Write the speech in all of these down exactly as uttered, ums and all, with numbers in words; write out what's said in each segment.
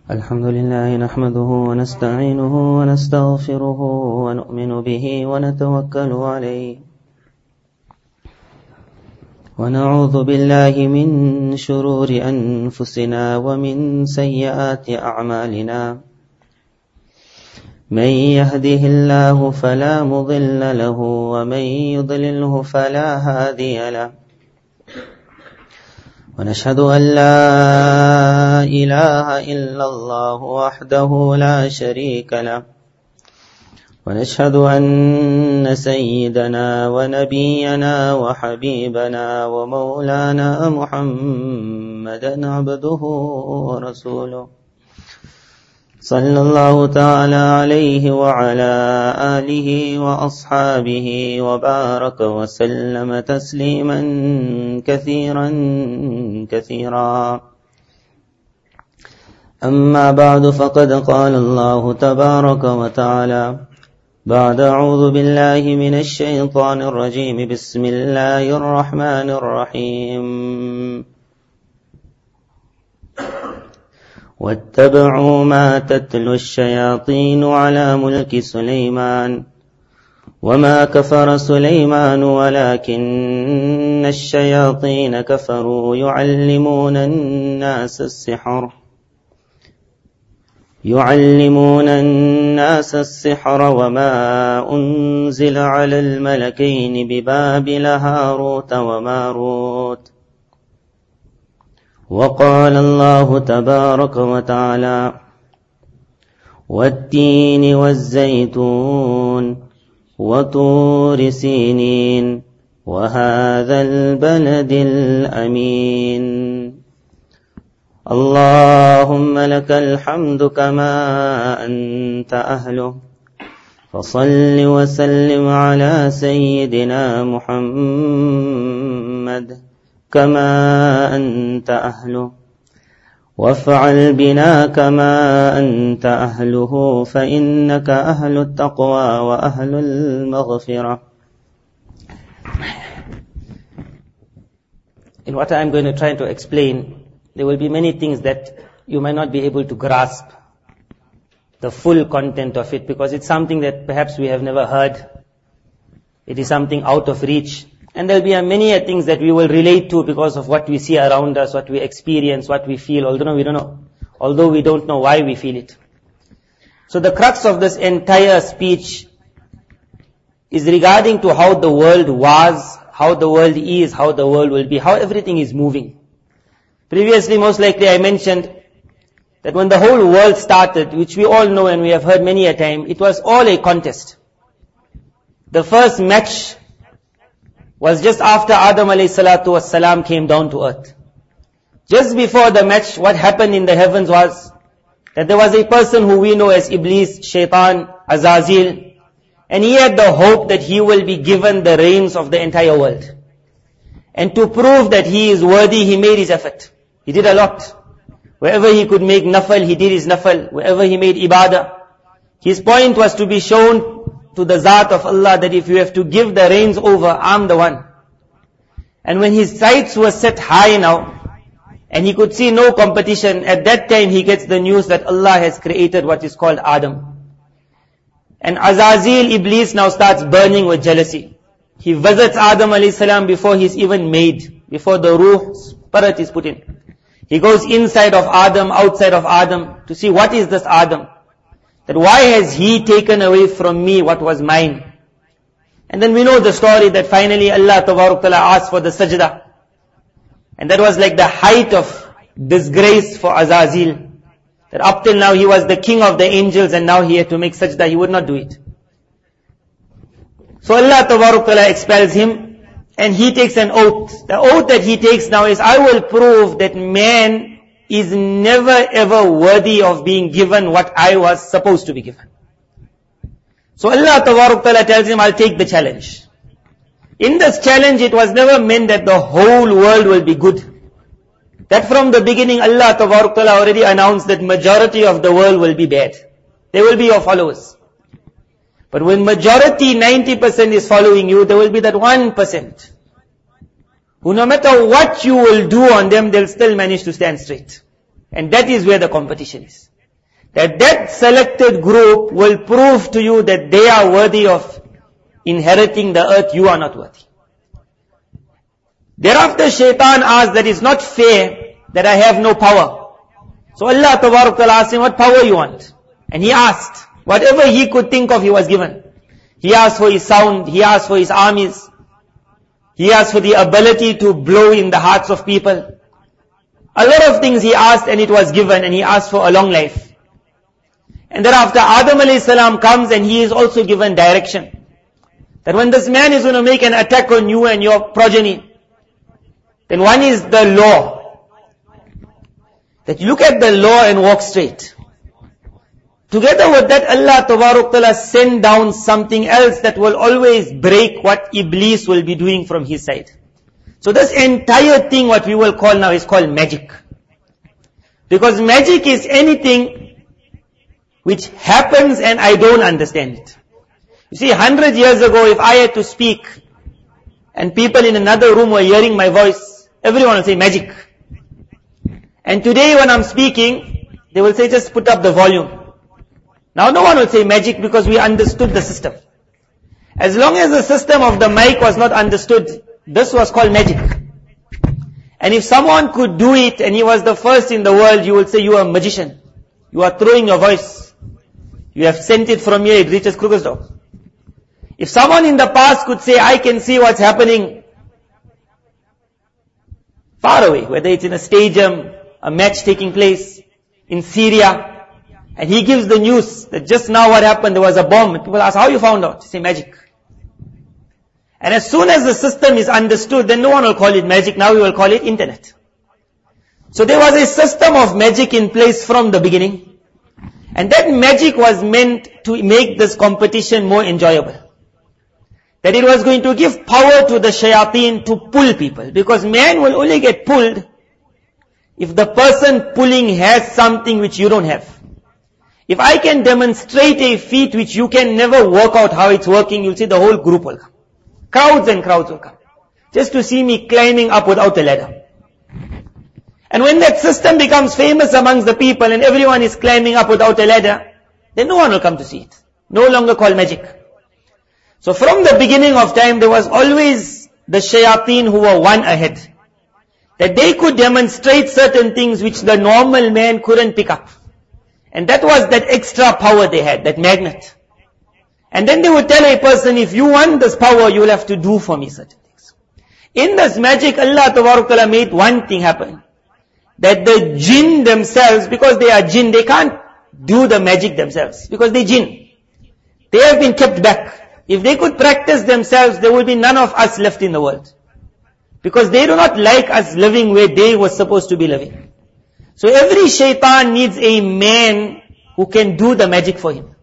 الحمد لله نحمده ونستعينه ونستغفره ونؤمن به ونتوكل عليه ونعوذ بالله من شرور أنفسنا ومن سيئات أعمالنا من يهده الله فلا مضل له ومن يضلله فلا هادي له ونشهد أن لا إله إلا الله وحده لا شريك له ونشهد أن سيدنا ونبينا وحبيبنا ومولانا محمدا عبده ورسوله صلى الله تعالى عليه وعلى آله وأصحابه وبارك وسلم تسليما كثيرا كثيرا أما بعد فقد قال الله تبارك وتعالى بعد أعوذ بالله من الشيطان الرجيم بسم الله الرحمن الرحيم واتبعوا ما تتلو الشياطين على ملك سليمان وما كفر سليمان ولكن الشياطين كفروا يعلمون الناس السحر يعلمون الناس السحر وما أنزل على الملكين ببابل هاروت وماروت وقال الله تبارك وتعالى والتين والزيتون وطور سينين وهذا البلد الأمين اللهم لك الحمد كما أنت أهله فصل وسلم على سيدنا محمد كما أنت أهله وافعل بنا كما أنت أهله فإنك أهل التقوى وأهل المغفرة. In what I am going to try to explain, there will be many things that you might not be able to grasp the full content of it, because it's something that perhaps we have never heard. It is something out of reach. And there will be many things that we will relate to because of what we see around us, what we experience, what we feel, although we don't know, although we don't know why we feel it. So the crux of this entire speech is regarding to how the world was, how the world is, how the world will be, how everything is moving. Previously, most likely I mentioned that when the whole world started, which we all know and we have heard many a time, it was all a contest. The first match was just after Adam alayhi salatu wassalam came down to earth. Just before the match, what happened in the heavens was that there was a person who we know as Iblis, Shaitan, Azazil, and he had the hope that he will be given the reins of the entire world. And to prove that he is worthy, he made his effort. He did a lot. Wherever he could make nafal, he did his nafal. Wherever he made ibadah. His point was to be shown to the Zat of Allah that if you have to give the reins over, I'm the one. And when his sights were set high now, and he could see no competition, at that time he gets the news that Allah has created what is called Adam. And Azazil, Iblis, now starts burning with jealousy. He visits Adam alayhi salam before he's even made, before the ruh, spirit is put in. He goes inside of Adam, outside of Adam, to see what is this Adam. That why has he taken away from me what was mine? And then we know the story that finally Allah Tabaraka Ta'ala asked for the sajda. And that was like the height of disgrace for Azazil. That up till now he was the king of the angels and now he had to make sajda, he would not do it. So Allah Tabaraka Ta'ala expels him and he takes an oath. The oath that he takes now is, I will prove that man is never ever worthy of being given what I was supposed to be given. So Allah Tabaraka Ta'ala tells him, I'll take the challenge. In this challenge, it was never meant that the whole world will be good. That from the beginning, Allah Tabaraka Ta'ala already announced that majority of the world will be bad. They will be your followers. But when majority, ninety percent is following you, there will be that one percent who no matter what you will do on them, they'll still manage to stand straight. And that is where the competition is. that that selected group will prove to you that they are worthy of inheriting the earth, you are not worthy. Thereafter Shaitan asked that it's not fair that I have no power. So Allah Tabarak Ta'ala asked him, what power you want? And he asked, whatever he could think of, he was given. He asked for his sound, he asked for his armies, he asked for the ability to blow in the hearts of people. A lot of things he asked and it was given, and he asked for a long life. And thereafter Adam alayhi salam comes and he is also given direction. That when this man is going to make an attack on you and your progeny, then one is the law. That you look at the law and walk straight. Together with that, Allah Tabarak Ta'ala send down something else that will always break what Iblis will be doing from his side. So this entire thing, what we will call now, is called magic. Because magic is anything which happens and I don't understand it. You see, a hundred years ago, if I had to speak and people in another room were hearing my voice, everyone will say magic. And today when I'm speaking, they will say just put up the volume. Now no one will say magic because we understood the system. As long as the system of the mic was not understood, this was called magic. And if someone could do it and he was the first in the world, you will say you are a magician. You are throwing your voice. You have sent it from here, it reaches Krugersdorp. If someone in the past could say, I can see what's happening far away, whether it's in a stadium, a match taking place in Syria, and he gives the news that just now what happened, there was a bomb. And people ask, how you found out? You say, magic. And as soon as the system is understood, then no one will call it magic, now we will call it internet. So there was a system of magic in place from the beginning. And that magic was meant to make this competition more enjoyable. That it was going to give power to the shayateen to pull people. Because man will only get pulled if the person pulling has something which you don't have. If I can demonstrate a feat which you can never work out how it's working, you'll see the whole group will come. Crowds and crowds will come. Just to see me climbing up without a ladder. And when that system becomes famous amongst the people and everyone is climbing up without a ladder, then no one will come to see it. No longer called magic. So from the beginning of time, there was always the shayateen who were one ahead. That they could demonstrate certain things which the normal man couldn't pick up. And that was that extra power they had, that magnet. And then they would tell a person, if you want this power, you will have to do for me certain things. In this magic, Allah Tabarak Ta'ala made one thing happen. That the jinn themselves, because they are jinn, they can't do the magic themselves. Because they jinn. They have been kept back. If they could practice themselves, there would be none of us left in the world. Because they do not like us living where they were supposed to be living. So every shaitan needs a man who can do the magic for him.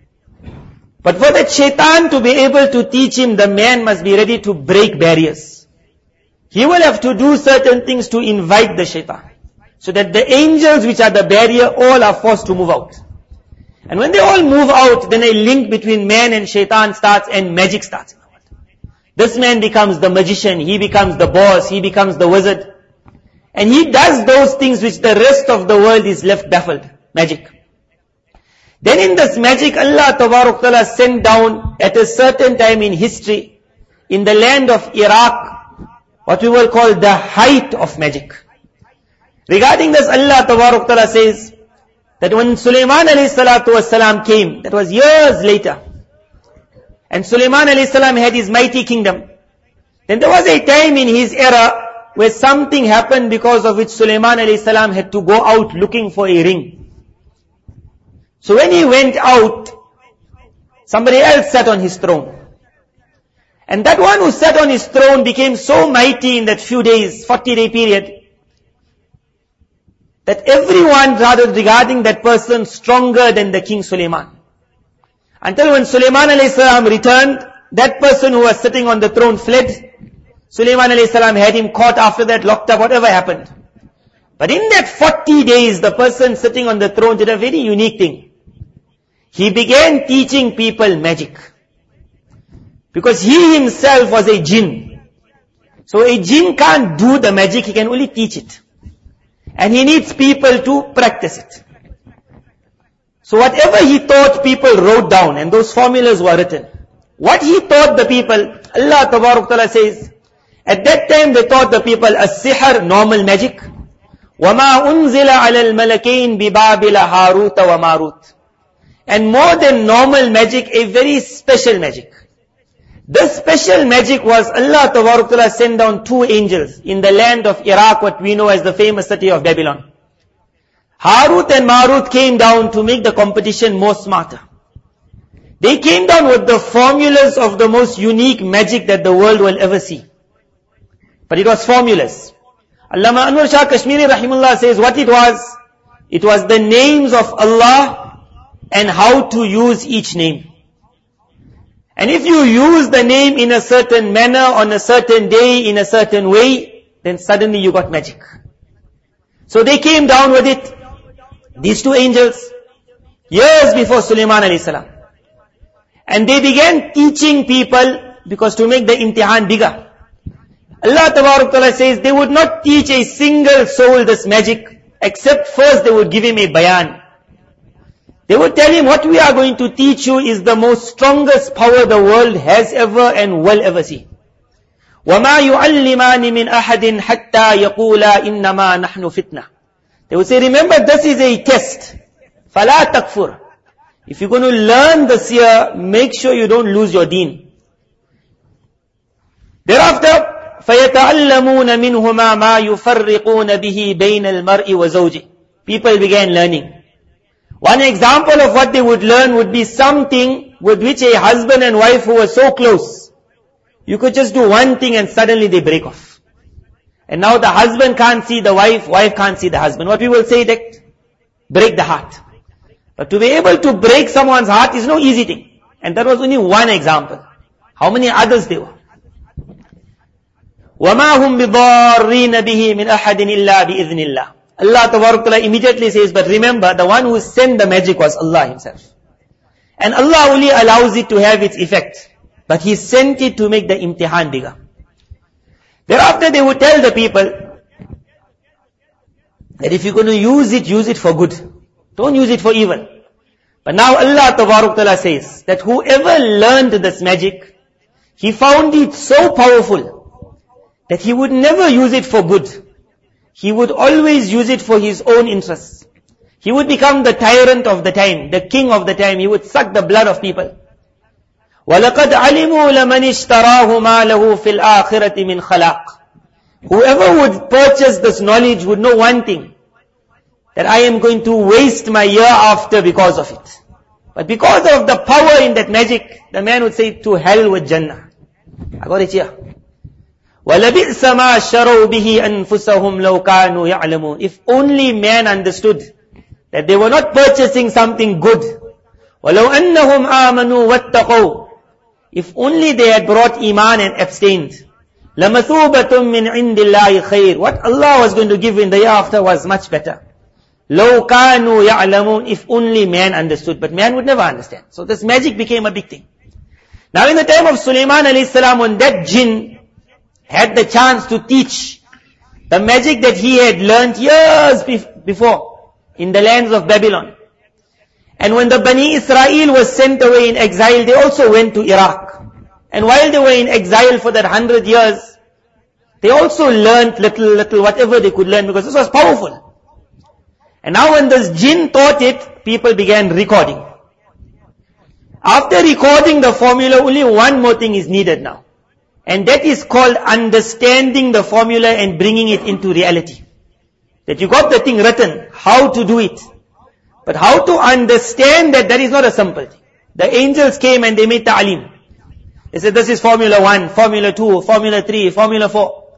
But for that shaitan to be able to teach him, the man must be ready to break barriers. He will have to do certain things to invite the shaitan. So that the angels which are the barrier, all are forced to move out. And when they all move out, then a link between man and shaitan starts and magic starts. This man becomes the magician, he becomes the boss, he becomes the wizard. And he does those things which the rest of the world is left baffled. Magic. Then in this magic, Allah Tabarak Ta'ala sent down at a certain time in history, in the land of Iraq, what we will call the height of magic. Regarding this, Allah Tabarak Ta'ala says, that when Sulaiman alayhi salatu wasalam came, that was years later, and Sulaiman alayhi salam had his mighty kingdom, then there was a time in his era, where something happened because of which Sulaiman alayhi salam had to go out looking for a ring. So when he went out, somebody else sat on his throne. And that one who sat on his throne became so mighty in that few days, forty day period, that everyone rather regarding that person stronger than the King Sulaiman. Until when Sulaiman alayhi salam returned, that person who was sitting on the throne fled. Sulaiman alayhi salam had him caught after that, locked up, whatever happened. But in that forty days, the person sitting on the throne did a very unique thing. He began teaching people magic. Because he himself was a jinn. So a jinn can't do the magic, he can only teach it. And he needs people to practice it. So whatever he taught, people wrote down, and those formulas were written. What he taught the people, Allah Tabarak Ta'ala says, at that time they taught the people as-sihr, normal magic, وَمَا أُنزِلَ عَلَى الْمَلَكَيْنِ بِبَابِلَ هَارُوتَ وَمَارُوتَ, and more than normal magic, a very special magic. This special magic was Allah Tabarak Ta'ala sent down two angels in the land of Iraq, what we know as the famous city of Babylon. Harut and Marut came down to make the competition more smarter. They came down with the formulas of the most unique magic that the world will ever see. But it was formulas. Allama Anwar Shah Kashmiri Rahimullah says what it was, it was the names of Allah and how to use each name. And if you use the name in a certain manner, on a certain day, in a certain way, then suddenly you got magic. So they came down with it, these two angels, years before Sulaiman alayhi salam. And they began teaching people, because to make the imtihan bigger. Allah Tabarak Ta'ala says they would not teach a single soul this magic, except first they would give him a bayan. They would tell him, what we are going to teach you is the most strongest power the world has ever and will ever see. وَمَا يُعَلِّمَانِ مِنْ أَحَدٍ حَتَّى يَقُولَا إِنَّمَا نَحْنُ فِتْنَةً. They would say, remember, this is a test. فَلَا تَكْفُرْ. If you're going to learn this year, make sure you don't lose your deen. Thereafter, فَيَتَعَلَّمُونَ مِنْهُمَا مَا يُفَرِّقُونَ بِهِ بَيْنَ الْمَرْءِ وَزَوْجِهِ. People began learning. One example of what they would learn would be something with which a husband and wife who were so close, you could just do one thing and suddenly they break off. And now the husband can't see the wife, wife can't see the husband. What we will say that break the heart. But to be able to break someone's heart is no easy thing. And that was only one example. How many others there were? وَمَا هُمْ بِضَارِّينَ بِهِ مِنْ أَحَدٍ إِلَّا بِإِذْنِ اللَّهِ. Allah Ta'ala immediately says, but remember, the one who sent the magic was Allah Himself. And Allah only allows it to have its effect. But He sent it to make the imtihan bigger. Thereafter they would tell the people that if you're going to use it, use it for good. Don't use it for evil. But now Allah Ta'ala says that whoever learned this magic, he found it so powerful that he would never use it for good. He would always use it for his own interests. He would become the tyrant of the time, the king of the time. He would suck the blood of people. وَلَقَدْ عَلِمُوا لَمَنِ اشْتَرَاهُ مَا لَهُ فِي الْآخِرَةِ مِنْ خَلَاقٍ. Whoever would purchase this knowledge would know one thing, that I am going to waste my year after because of it. But because of the power in that magic, the man would say, to hell with Jannah. I got it here. وَلَبِئْسَ مَا شَرَوْا بِهِ أَنفُسَهُمْ لَوْ كَانُوا يَعْلَمُونَ. If only man understood that they were not purchasing something good. وَلَوْ أَنَّهُمْ آمَنُوا وَاتَّقَوْا. If only they had brought iman and abstained. لَمَثُوبَةٌ مِّنْ عِنْدِ اللَّهِ خَيْرٌ. What Allah was going to give in the year after was much better. لَوْ كَانُوا يَعْلَمُونَ. If only man understood. But man would never understand. So this magic became a big thing. Now in the time of Sulaiman alayhi salam, when that jinn had the chance to teach the magic that he had learnt years before in the lands of Babylon. And when the Bani Israel was sent away in exile, they also went to Iraq. And while they were in exile for that hundred years, they also learnt little, little, whatever they could learn, because this was powerful. And now when this jinn taught it, people began recording. After recording the formula, only one more thing is needed now. And that is called understanding the formula and bringing it into reality. That you got the thing written, how to do it. But how to understand that, that is not a simple thing. The angels came and they made ta'aleem. They said, this is formula one, formula two, formula three, formula four.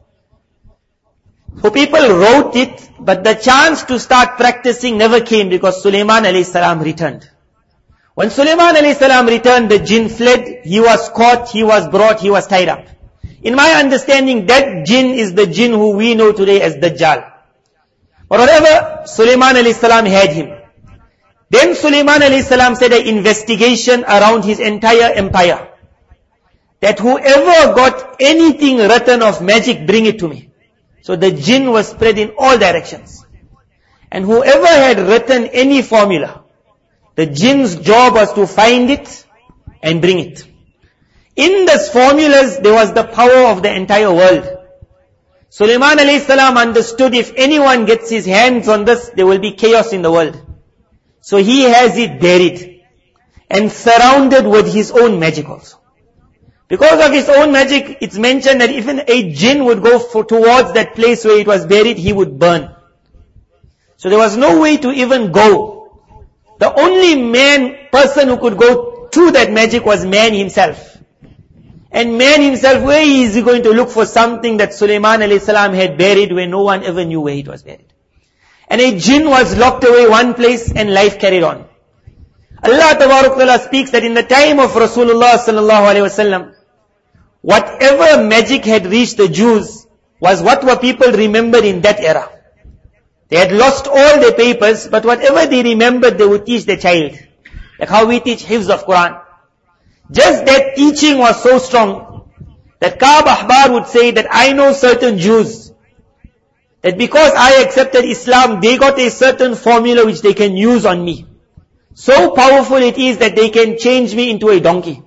So people wrote it, but the chance to start practicing never came because Sulaiman alayhi salam returned. When Sulaiman alayhi salam returned, the jinn fled, he was caught, he was brought, he was tied up. In my understanding, that jinn is the jinn who we know today as Dajjal. But whatever, Sulaiman alayhi salam had him. Then Sulaiman alayhi salam said an investigation around his entire empire. That whoever got anything written of magic, bring it to me. So the jinn was spread in all directions. And whoever had written any formula, The jinn's job was to find it and bring it. In these formulas, there was the power of the entire world. Sulaiman alayhi salam understood if anyone gets his hands on this, there will be chaos in the world. So he has it buried and surrounded with his own magic also. Because of his own magic, it's mentioned that even a jinn would go for, towards that place where it was buried, he would burn. So there was no way to even go. The only man, person who could go to that magic was man himself. And man himself, where is he going to look for something that Sulaiman alayhi salam had buried where no one ever knew where it was buried? And a jinn was locked away one place and life carried on. Allah Tabaraka Ta'ala speaks that in the time of Rasulullah sallallahu alaihi wasallam, whatever magic had reached the Jews was what were people remembered in that era. They had lost all their papers, but whatever they remembered, they would teach their child. Like how we teach hifz of Quran. Just that teaching was so strong that Ka'b Ahbar would say that I know certain Jews that because I accepted Islam, they got a certain formula which they can use on me. So powerful it is that they can change me into a donkey.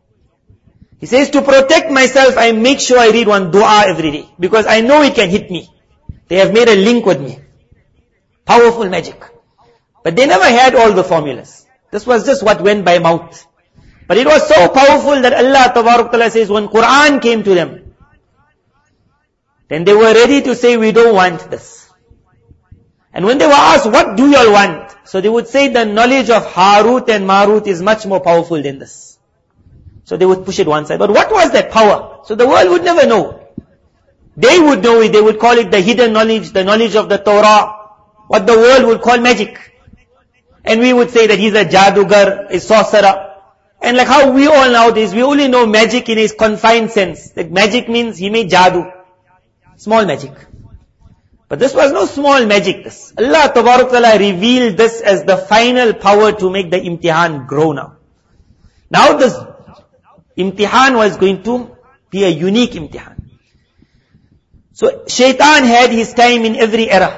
He says, to protect myself, I make sure I read one dua every day because I know it can hit me. They have made a link with me. Powerful magic. But they never had all the formulas. This was just what went by mouth. But it was so powerful that Allah Tabaraka Ta'ala says when Quran came to them, then they were ready to say, we don't want this. And when they were asked, what do you all want? So they would say the knowledge of Harut and Marut is much more powerful than this. So they would push it one side. But what was that power? So the world would never know. They would know it. They would call it the hidden knowledge, the knowledge of the Torah, what the world would call magic. And we would say that he's a jadugar, a sorcerer. And like how we all nowadays, we only know magic in its confined sense. That magic means he made jadoo. Small magic. But this was no small magic. This Allah Tabaraka Ta'ala revealed this as the final power to make the imtihan grow now. Now this imtihan was going to be a unique imtihan. So Shaitan had his time in every era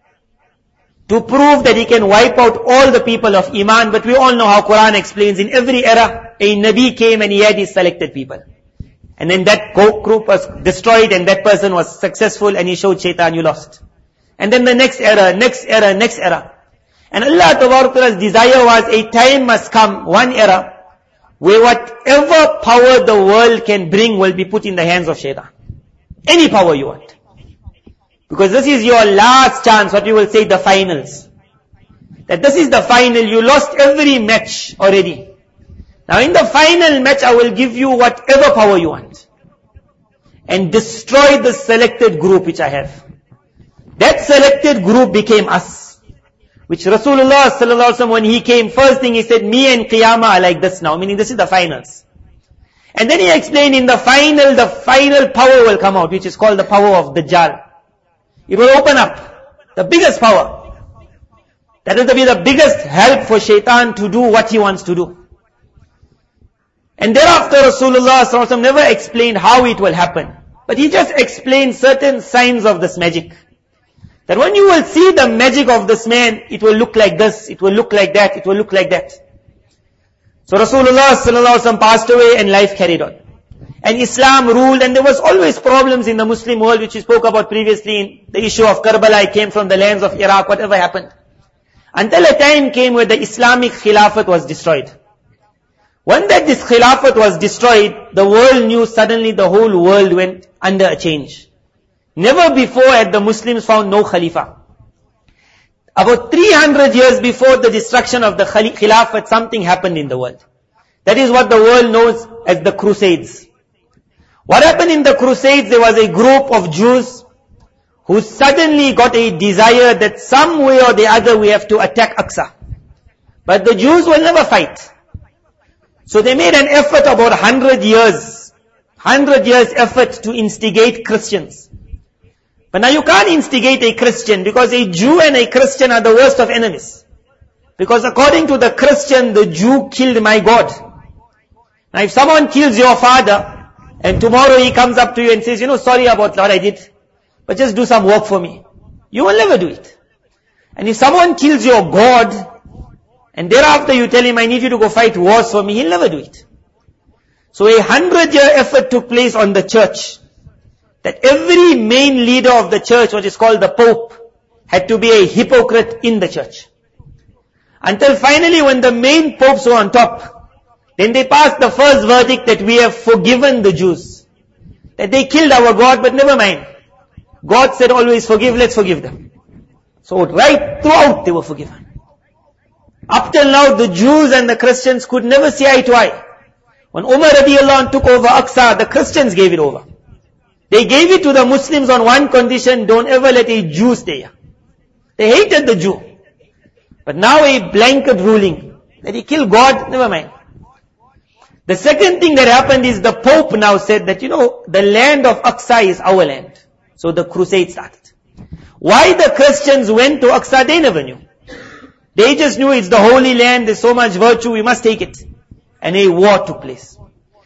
to prove that he can wipe out all the people of Iman. But we all know how Quran explains, in every era, a Nabi came and he had his selected people. And then that group was destroyed and that person was successful and he showed Shaitan, you lost. And then the next era, next era, next era. And Allah Ta'ala's desire was a time must come, one era, where whatever power the world can bring will be put in the hands of Shaitan. Any power you want. Because this is your last chance, what we will say the finals. That this is the final, you lost every match already. Now in the final match, I will give you whatever power you want. And destroy the selected group which I have. That selected group became us. Which Rasulullah sallallahu alaihi wasallam, when he came, first thing he said, me and Qiyamah are like this now. Meaning this is the finals. And then he explained in the final, the final power will come out, which is called the power of Dajjal. It will open up. The biggest power. That will be the biggest help for Shaitan to do what he wants to do. And thereafter Rasulullah sallallahu alaihi wasallam never explained how it will happen. But he just explained certain signs of this magic. That when you will see the magic of this man, it will look like this, it will look like that, it will look like that. So Rasulullah sallallahu alaihi wasallam passed away and life carried on. And Islam ruled, and there was always problems in the Muslim world, which we spoke about previously in the issue of Karbala. It came from the lands of Iraq, whatever happened. Until a time came where the Islamic Khilafat was destroyed. When that this Khilafat was destroyed, the world knew suddenly the whole world went under a change. Never before had the Muslims found no Khalifa. About three hundred years before the destruction of the Khilafat, something happened in the world. That is what the world knows as the Crusades. What happened in the Crusades, there was a group of Jews who suddenly got a desire that some way or the other we have to attack Aqsa. But the Jews will never fight. So they made an effort about one hundred years, one hundred years effort to instigate Christians. But now you can't instigate a Christian because a Jew and a Christian are the worst of enemies. Because according to the Christian, the Jew killed my God. Now if someone kills your father, and tomorrow he comes up to you and says, you know, sorry about what I did, but just do some work for me. You will never do it. And if someone kills your God, and thereafter you tell him, I need you to go fight wars for me, he'll never do it. So a hundred year effort took place on the church, that every main leader of the church, which is called the Pope, had to be a hypocrite in the church. Until finally when the main popes were on top, then they passed the first verdict that we have forgiven the Jews. That they killed our God, but never mind. God said always forgive, let's forgive them. So right throughout they were forgiven. Up till now the Jews and the Christians could never see eye to eye. When Umar radiallahu anh took over Aqsa, the Christians gave it over. They gave it to the Muslims on one condition, don't ever let a Jew stay here. They hated the Jew. But now a blanket ruling, that he killed God, never mind. The second thing that happened is the Pope now said that, you know, the land of Aqsa is our land. So the crusade started. Why the Christians went to Aqsa, they never knew. They just knew it's the holy land, there's so much virtue, we must take it. And a war took place.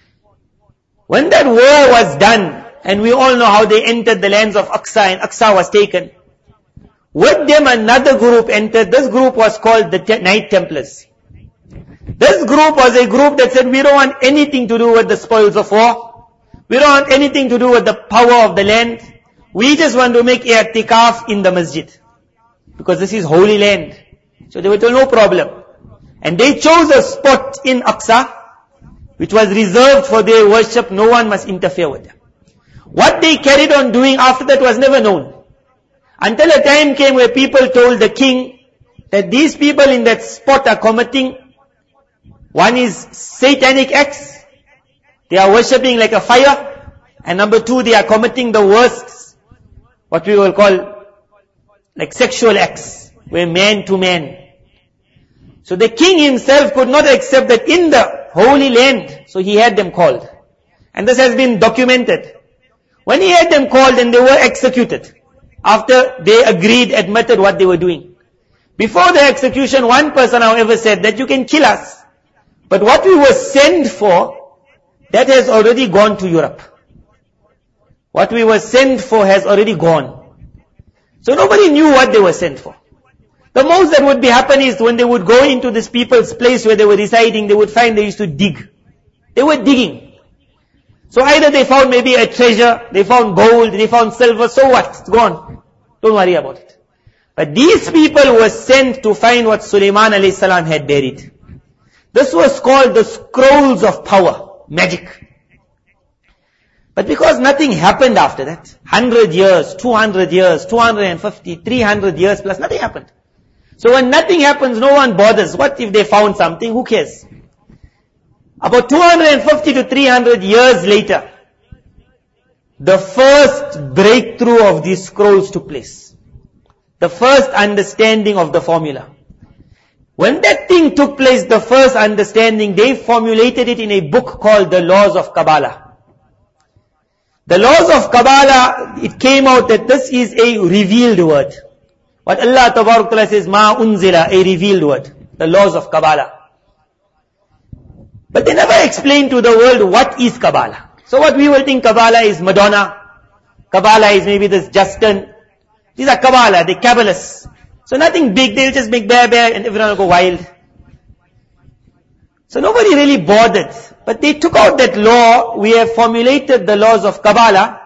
When that war was done, and we all know how they entered the lands of Aqsa, and Aqsa was taken. With them another group entered. This group was called the Te- Knight Templars. This group was a group that said, we don't want anything to do with the spoils of war. We don't want anything to do with the power of the land. We just want to make i'tikaf in the masjid. Because this is holy land. So they were told no problem. And they chose a spot in Aqsa, which was reserved for their worship. No one must interfere with them. What they carried on doing after that was never known. Until a time came where people told the king that these people in that spot are committing, one is satanic acts, they are worshipping like a fire, and number two, they are committing the worst, what we will call like sexual acts, where man to man. So the king himself could not accept that in the holy land, so he had them called. And this has been documented. When he had them called, and they were executed. After they agreed, admitted what they were doing. Before the execution, one person however said that you can kill us, but what we were sent for, that has already gone to Europe. What we were sent for has already gone. So nobody knew what they were sent for. The most that would be happen is when they would go into this people's place where they were residing, they would find they used to dig. They were digging. So either they found maybe a treasure, they found gold, they found silver, so what? It's gone. Don't worry about it. But these people were sent to find what Sulaiman alayhi salam had buried. This was called the scrolls of power, magic. But because nothing happened after that, one hundred years, two hundred years, two hundred fifty, three hundred years plus, nothing happened. So when nothing happens, no one bothers. What if they found something? Who cares? About two hundred fifty to three hundred years later, the first breakthrough of these scrolls took place. The first understanding of the formula. When that thing took place, the first understanding, they formulated it in a book called the Laws of Kabbalah. The Laws of Kabbalah, it came out that this is a revealed word. What Allah Tabarak Ta'ala says, Ma unzila, a revealed word. The Laws of Kabbalah. But they never explained to the world what is Kabbalah. So what we will think Kabbalah is Madonna. Kabbalah is maybe this Justin. These are Kabbalah, the Kabbalists. So nothing big, they'll just make bear bear and everyone will go wild. So nobody really bothered. But they took out that law, we have formulated the laws of Kabbalah,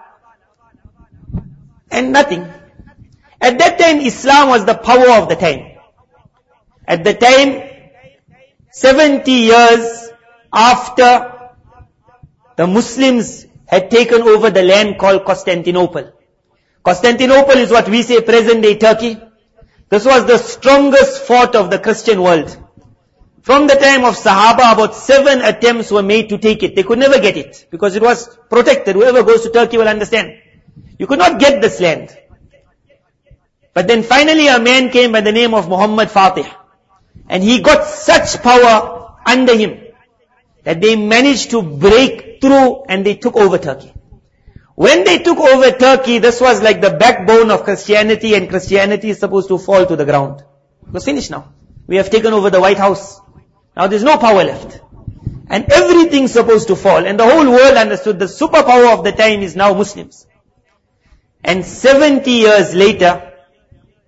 and nothing. At that time, Islam was the power of the time. At the time, seventy years after the Muslims had taken over the land called Constantinople. Constantinople is what we say present-day Turkey. This was the strongest fort of the Christian world. From the time of Sahaba, about seven attempts were made to take it. They could never get it, because it was protected. Whoever goes to Turkey will understand. You could not get this land. But then finally a man came by the name of Muhammad Fatih. And he got such power under him, that they managed to break through and they took over Turkey. When they took over Turkey, this was like the backbone of Christianity, and Christianity is supposed to fall to the ground. It was finished now. We have taken over the White House. Now there's no power left. And everything's supposed to fall. And the whole world understood the superpower of the time is now Muslims. And seventy years later,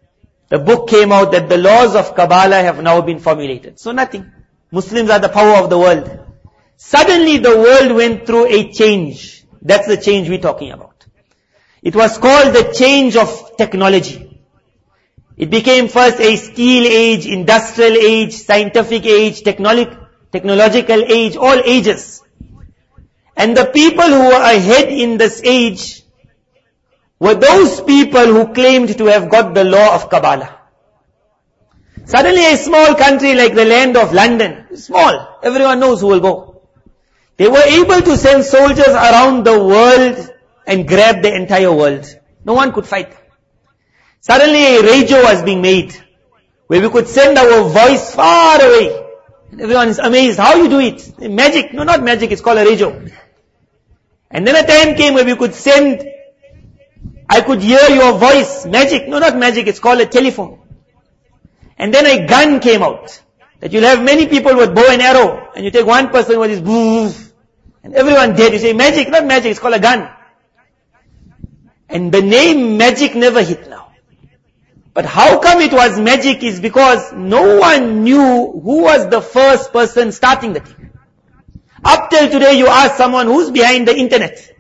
the book came out that the laws of Kabbalah have now been formulated. So nothing. Muslims are the power of the world. Suddenly the world went through a change. That's the change we're talking about. It was called the change of technology. It became first a skill age, industrial age, scientific age, technolo- technological age, all ages. And the people who were ahead in this age were those people who claimed to have got the law of Kabbalah. Suddenly a small country like the land of London, small, everyone knows who will go. They were able to send soldiers around the world and grab the entire world. No one could fight. Suddenly a radio was being made, where we could send our voice far away. And everyone is amazed, how you do it? Magic, no not magic, it's called a radio. And then a time came where we could send, I could hear your voice, magic, no not magic, it's called a telephone. And then a gun came out, that you'll have many people with bow and arrow, and you take one person with his boof, and everyone dead. You say magic, not magic, it's called a gun. And the name magic never hit now. But how come it was magic is because no one knew who was the first person starting the thing. Up till today you ask someone who's behind the internet.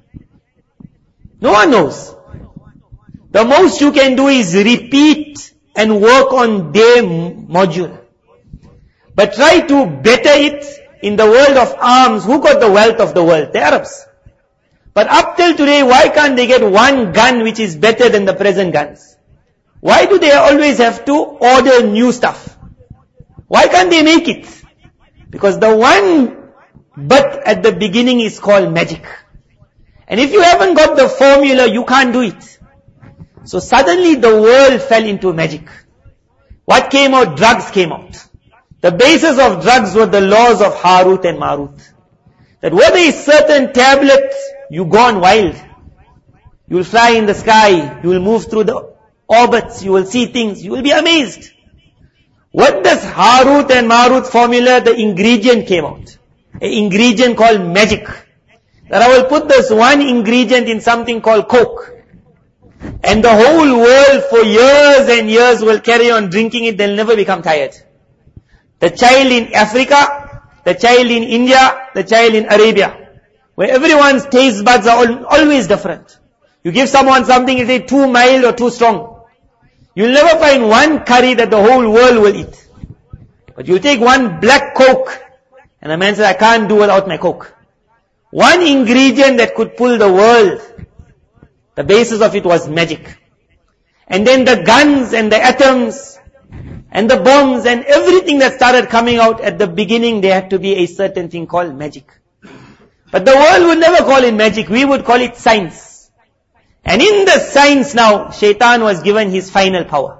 No one knows. The most you can do is repeat and work on their module. But try to better it in the world of arms. Who got the wealth of the world? The Arabs. But up till today, why can't they get one gun which is better than the present guns? Why do they always have to order new stuff? Why can't they make it? Because the one but at the beginning is called magic. And if you haven't got the formula, you can't do it. So suddenly the world fell into magic. What came out? Drugs came out. The basis of drugs were the laws of Harut and Marut. That whether a certain tablet, you go on wild. You will fly in the sky. You will move through the orbits. You will see things. You will be amazed. What does Harut and Marut formula? The ingredient came out. An ingredient called magic. That I will put this one ingredient in something called Coke. And the whole world for years and years will carry on drinking it. They'll never become tired. The child in Africa, the child in India, the child in Arabia, where everyone's taste buds are all, always different. You give someone something, you say too mild or too strong. You'll never find one curry that the whole world will eat. But you take one black Coke, and the man says, I can't do without my Coke. One ingredient that could pull the world, the basis of it was magic. And then the guns and the atoms, and the bombs and everything that started coming out at the beginning, there had to be a certain thing called magic. But the world would never call it magic, we would call it science. And in the science now, Shaitan was given his final power.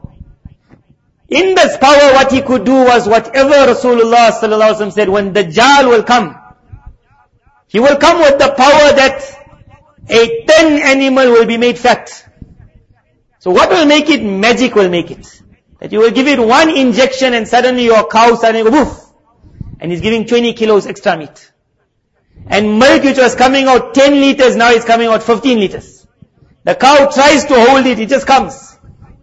In this power, what he could do was whatever Rasulullah sallallahu alaihi wasallam said, when Dajjal will come, he will come with the power that a ten animal will be made fat. So what will make it? Magic will make it. That you will give it one injection and suddenly your cow suddenly go woof. And he's giving twenty kilos extra meat. And milk which was coming out ten liters, now it's coming out fifteen liters. The cow tries to hold it, it just comes.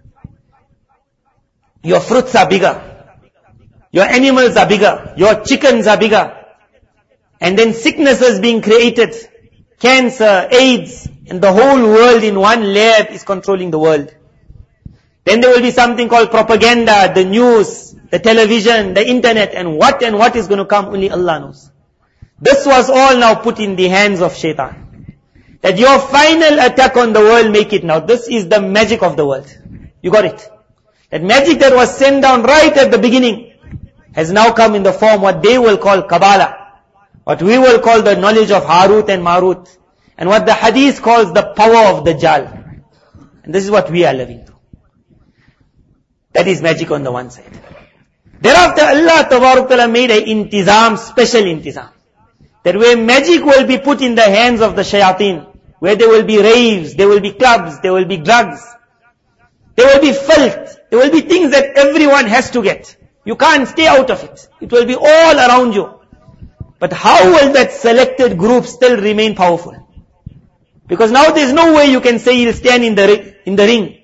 Your fruits are bigger. Your animals are bigger. Your chickens are bigger. And then sicknesses being created. Cancer, AIDS, and the whole world in one lab is controlling the world. Then there will be something called propaganda, the news, the television, the internet, and what and what is going to come, only Allah knows. This was all now put in the hands of Shaitan. That your final attack on the world, make it now. This is the magic of the world. You got it. That magic that was sent down right at the beginning has now come in the form what they will call Kabbalah. What we will call the knowledge of Harut and Marut. And what the Hadith calls the power of Dajjal. And this is what we are living through. That is magic on the one side. Thereafter Allah Tabaruk Ta'ala made a intizam, special intizam. That where magic will be put in the hands of the shayateen, where there will be raves, there will be clubs, there will be drugs, there will be filth, there will be things that everyone has to get. You can't stay out of it. It will be all around you. But how will that selected group still remain powerful? Because now there's no way you can say he'll stand in the in the ring.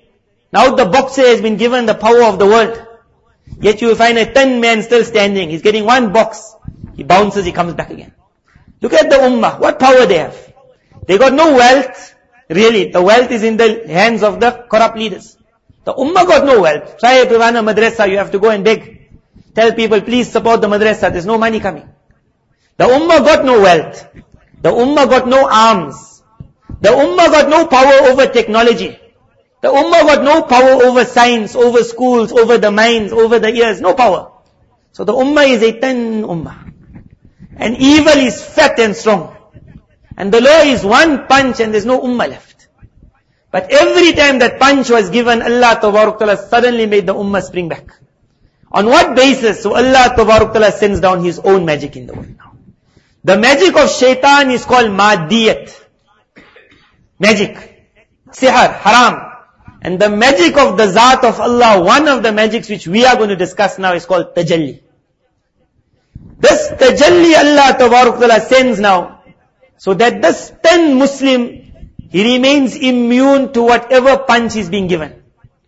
Now the boxer has been given the power of the world. Yet you will find a ten man still standing. He's getting one box. He bounces, he comes back again. Look at the ummah. What power they have. They got no wealth. Really, the wealth is in the hands of the corrupt leaders. The ummah got no wealth. Try to run a madrasa, you have to go and beg. Tell people, please support the madrasa, there's no money coming. The ummah got no wealth. The ummah got no arms. The ummah got no power over technology. The ummah got no power over science, over schools, over the minds, over the ears, no power. So the ummah is a ten ummah. And evil is fat and strong. And the law is one punch and there's no ummah left. But every time that punch was given, Allah Tabaruk Ta'ala suddenly made the ummah spring back. On what basis? So Allah Tabaruk Ta'ala sends down His own magic in the world now. The magic of shaitan is called madiyat. Magic. Sihr, haram. And the magic of the Zat of Allah, one of the magics which we are going to discuss now is called tajalli. This tajalli Allah Tabaruk Ta'ala sends now, so that this ten Muslim, he remains immune to whatever punch is being given.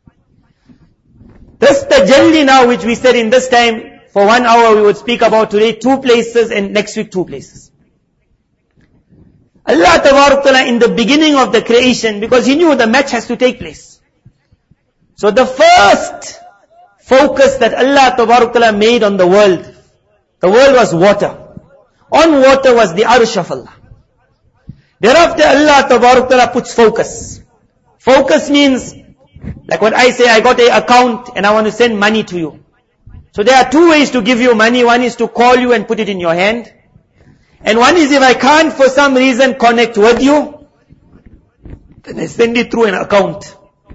This tajalli now, which we said in this time, for one hour we would speak about today, two places, and next week two places. Allah Tabaruk Ta'ala in the beginning of the creation, because He knew the match has to take place. So the first focus that Allah Tabaruk Ta'ala made on the world, the world was water. On water was the arsh of Allah. Thereafter Allah Tabaruk Ta'ala puts focus. Focus means, like what I say, I got an account and I want to send money to you. So there are two ways to give you money. One is to call you and put it in your hand. And one is if I can't for some reason connect with you, then I send it through an account.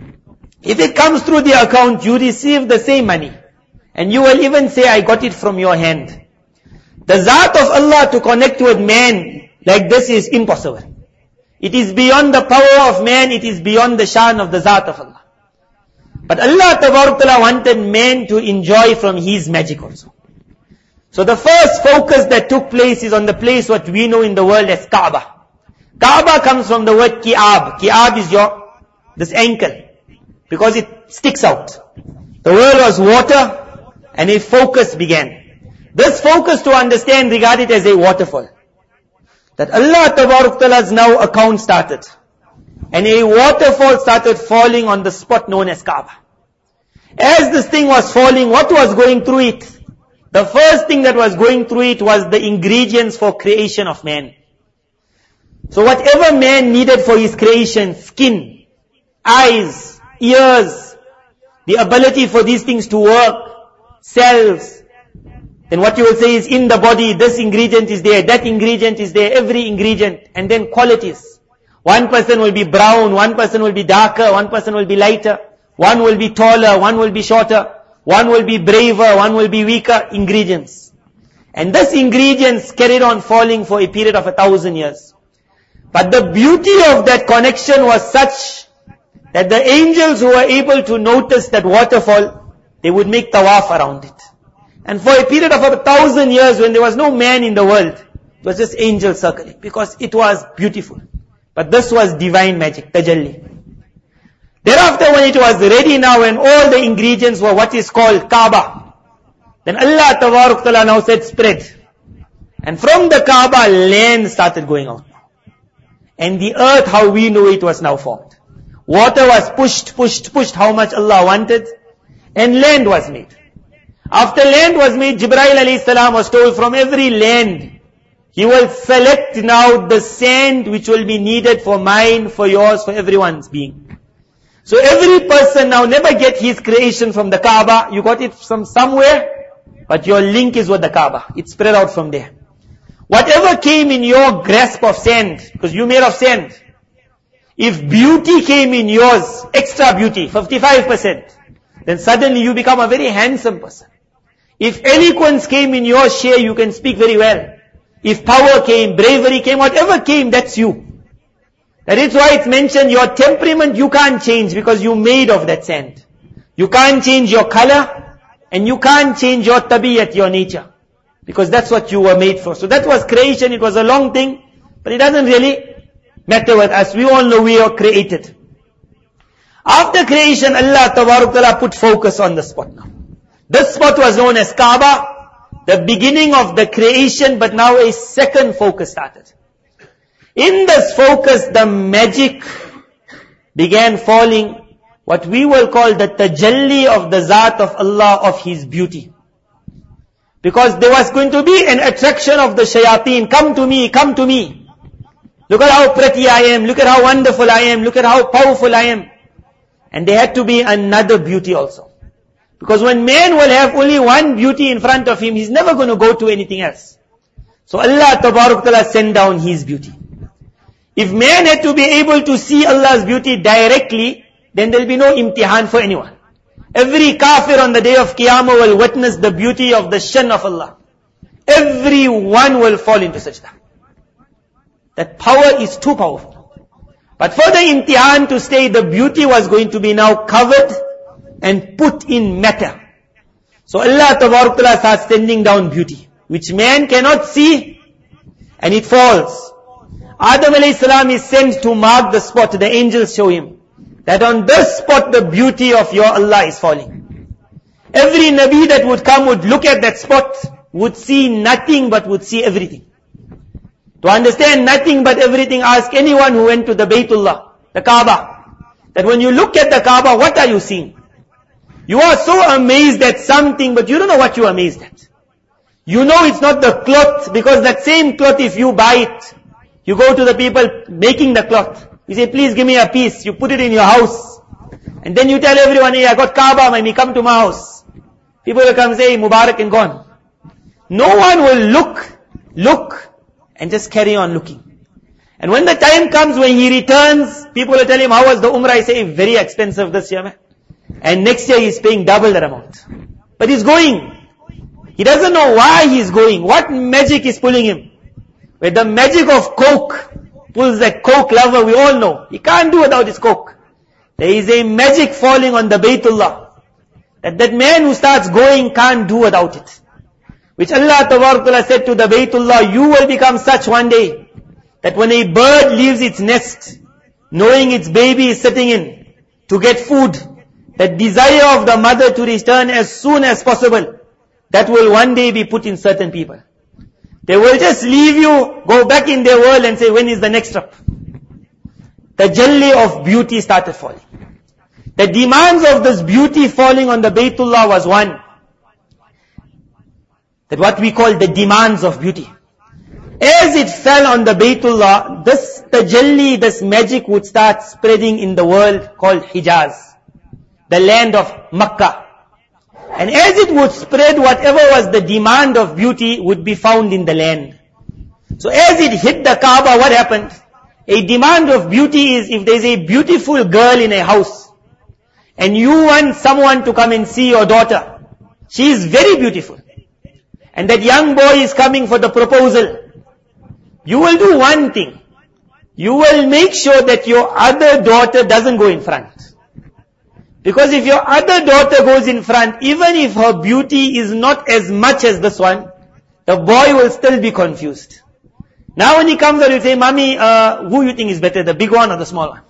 If it comes through the account, you receive the same money. And you will even say, I got it from your hand. The Zat of Allah to connect with man like this is impossible. It is beyond the power of man, it is beyond the shan of the Zat of Allah. But Allah Tabaruk Ta'ala wanted man to enjoy from His magic also. So the first focus that took place is on the place what we know in the world as Kaaba. Kaaba comes from the word ki'ab. Ki'ab is your, this ankle. Because it sticks out. The world was water and a focus began. This focus to understand, regard it as a waterfall. That Allah Tabaruk Ta'ala's now account started. And a waterfall started falling on the spot known as Kaaba. As this thing was falling, what was going through it? The first thing that was going through it was the ingredients for creation of man. So whatever man needed for his creation, skin, eyes, ears, the ability for these things to work, cells, then what you will say is in the body, this ingredient is there, that ingredient is there, every ingredient, and then qualities. One person will be brown, one person will be darker, one person will be lighter, one will be taller, one will be shorter, one will be braver, one will be weaker, ingredients. And this ingredients carried on falling for a period of a thousand years. But the beauty of that connection was such that the angels who were able to notice that waterfall, they would make tawaf around it. And for a period of a thousand years when there was no man in the world, it was just angels circling because it was beautiful. But this was divine magic, tajalli. Thereafter when it was ready now and all the ingredients were what is called Kaaba, then Allah Tabaruk Ta'ala now said spread. And from the Kaaba, land started going out. And the earth, how we know it, was now formed. Water was pushed, pushed, pushed, how much Allah wanted. And land was made. After land was made, Jibreel alayhi salam was told from every land, he will select now the sand which will be needed for mine, for yours, for everyone's being. So every person now never get his creation from the Kaaba. You got it from somewhere, but your link is with the Kaaba. It's spread out from there. Whatever came in your grasp of sand, because you made of sand, if beauty came in yours, extra beauty, fifty-five percent, then suddenly you become a very handsome person. If eloquence came in your share, you can speak very well. If power came, bravery came, whatever came, that's you. That is why it's mentioned, your temperament you can't change because you made of that sand. You can't change your color, and you can't change your tabiyat, your nature. Because that's what you were made for. So that was creation, it was a long thing, but it doesn't really matter with us. We all know we are created. After creation, Allah Tabaraka Ta'ala put focus on the spot now. This spot was known as Kaaba, the beginning of the creation, but now a second focus started. In this focus, the magic began falling, what we will call the tajalli of the Zat of Allah, of His beauty. Because there was going to be an attraction of the shayateen, come to me, come to me. Look at how pretty I am, look at how wonderful I am, look at how powerful I am. And there had to be another beauty also. Because when man will have only one beauty in front of him, he's never going to go to anything else. So Allah Tabaraka Ta'ala sent down His beauty. If man had to be able to see Allah's beauty directly, then there will be no imtihan for anyone. Every kafir on the day of Qiyamah will witness the beauty of the shan of Allah. Everyone will fall into sajda. That power is too powerful. But for the imtihan to stay, the beauty was going to be now covered and put in matter. So Allah Tabaraka Ta'ala starts sending down beauty, which man cannot see, and it falls. Adam alayhi salam is sent to mark the spot. The angels show him that on this spot the beauty of your Allah is falling. Every Nabi that would come would look at that spot, would see nothing but would see everything. To understand nothing but everything, ask anyone who went to the Baytullah, the Kaaba, that when you look at the Kaaba, what are you seeing? You are so amazed at something, but you don't know what you are amazed at. You know it's not the cloth, because that same cloth, if you buy it, you go to the people making the cloth. You say, please give me a piece. You put it in your house. And then you tell everyone, hey, I got Kaaba, may me come to my house. People will come say, Mubarak and gone. No one will look, look, and just carry on looking. And when the time comes when he returns, people will tell him, how was the Umrah? I say, very expensive this year, man. And next year he's paying double that amount. But he's going. He doesn't know why he's going. What magic is pulling him? Where the magic of Coke pulls that Coke lover, we all know. He can't do without his Coke. There is a magic falling on the Baytullah. That that man who starts going can't do without it. Which Allah Ta'ala said to the Baytullah, you will become such one day, that when a bird leaves its nest, knowing its baby is sitting in, to get food, that desire of the mother to return as soon as possible, that will one day be put in certain people. They will just leave you, go back in their world and say, when is the next trip? The jalli of beauty started falling. The demands of this beauty falling on the Baytullah was one. That what we call the demands of beauty. As it fell on the Baytullah, this tajalli, this magic would start spreading in the world called Hijaz, the land of Makkah. And as it would spread, whatever was the demand of beauty would be found in the land. So as it hit the Kaaba, what happened? A demand of beauty is, if there's a beautiful girl in a house, and you want someone to come and see your daughter, she is very beautiful, and that young boy is coming for the proposal, you will do one thing. You will make sure that your other daughter doesn't go in front. Because if your other daughter goes in front, even if her beauty is not as much as this one, the boy will still be confused. Now when he comes out, he'll say, Mommy, uh, who you think is better, the big one or the small one?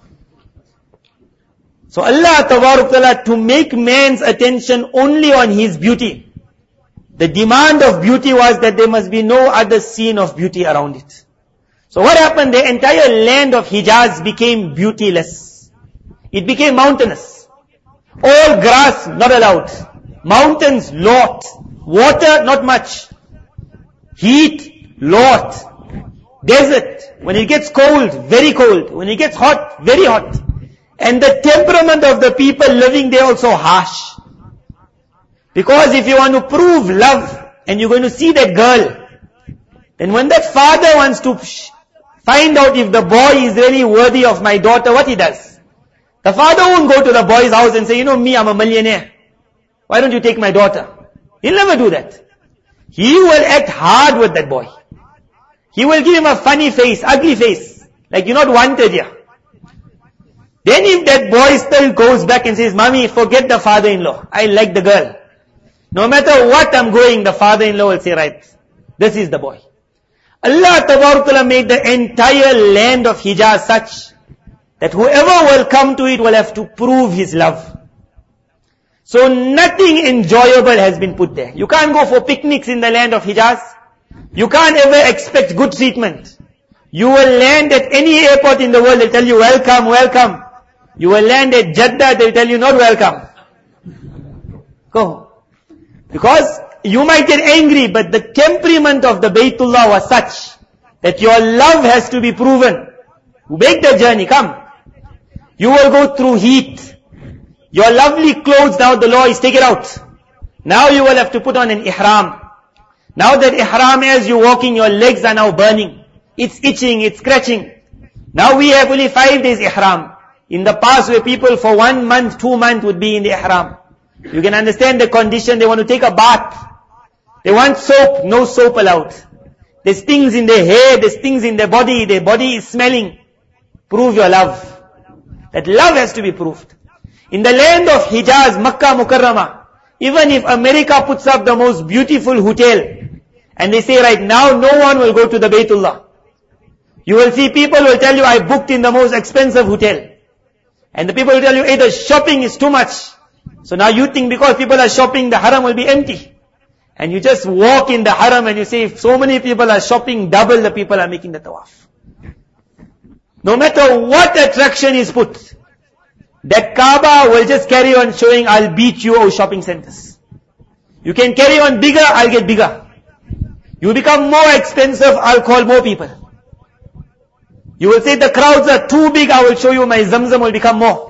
So Allah Ta'ala, to make man's attention only on his beauty, the demand of beauty was that there must be no other scene of beauty around it. So what happened? The entire land of Hijaz became beautyless. It became mountainous. All grass, not allowed. Mountains, lot. Water, not much. Heat, lot. Desert. When it gets cold, very cold. When it gets hot, very hot. And the temperament of the people living there also harsh. Because if you want to prove love, and you're going to see that girl, then when that father wants to find out if the boy is really worthy of my daughter, what he does? The father won't go to the boy's house and say, you know me, I'm a millionaire. Why don't you take my daughter? He'll never do that. He will act hard with that boy. He will give him a funny face, ugly face, like you're not wanted here. Then if that boy still goes back and says, Mommy, forget the father-in-law. I like the girl. No matter what I'm going, the father-in-law will say, right, this is the boy. Allah Ta'ala made the entire land of Hijaz such that whoever will come to it will have to prove his love. So nothing enjoyable has been put there. You can't go for picnics in the land of Hijaz. You can't ever expect good treatment. You will land at any airport in the world, they'll tell you welcome, welcome. You will land at Jeddah, they'll tell you not welcome. Go. Because you might get angry, but the temperament of the Baytullah was such that your love has to be proven. Make the journey, come. You will go through heat. Your lovely clothes, now the law is take it out. Now you will have to put on an ihram. Now that ihram, as you're walking, your legs are now burning. It's itching, it's scratching. Now we have only five days ihram. In the past where people for one month, two months would be in the ihram. You can understand the condition. They want to take a bath. They want soap, no soap allowed. There's things in their hair, there's things in their body, their body is smelling. Prove your love. That love has to be proved. In the land of Hijaz, Makkah Mukarramah, even if America puts up the most beautiful hotel, and they say right now no one will go to the Baytullah. You will see people will tell you, I booked in the most expensive hotel. And the people will tell you, hey, the shopping is too much. So now you think because people are shopping, the haram will be empty. And you just walk in the haram and you say, if so many people are shopping, double the people are making the tawaf. No matter what attraction is put, that Kaaba will just carry on showing, I'll beat you, oh shopping centers. You can carry on bigger, I'll get bigger. You become more expensive, I'll call more people. You will say the crowds are too big, I will show you my Zamzam will become more.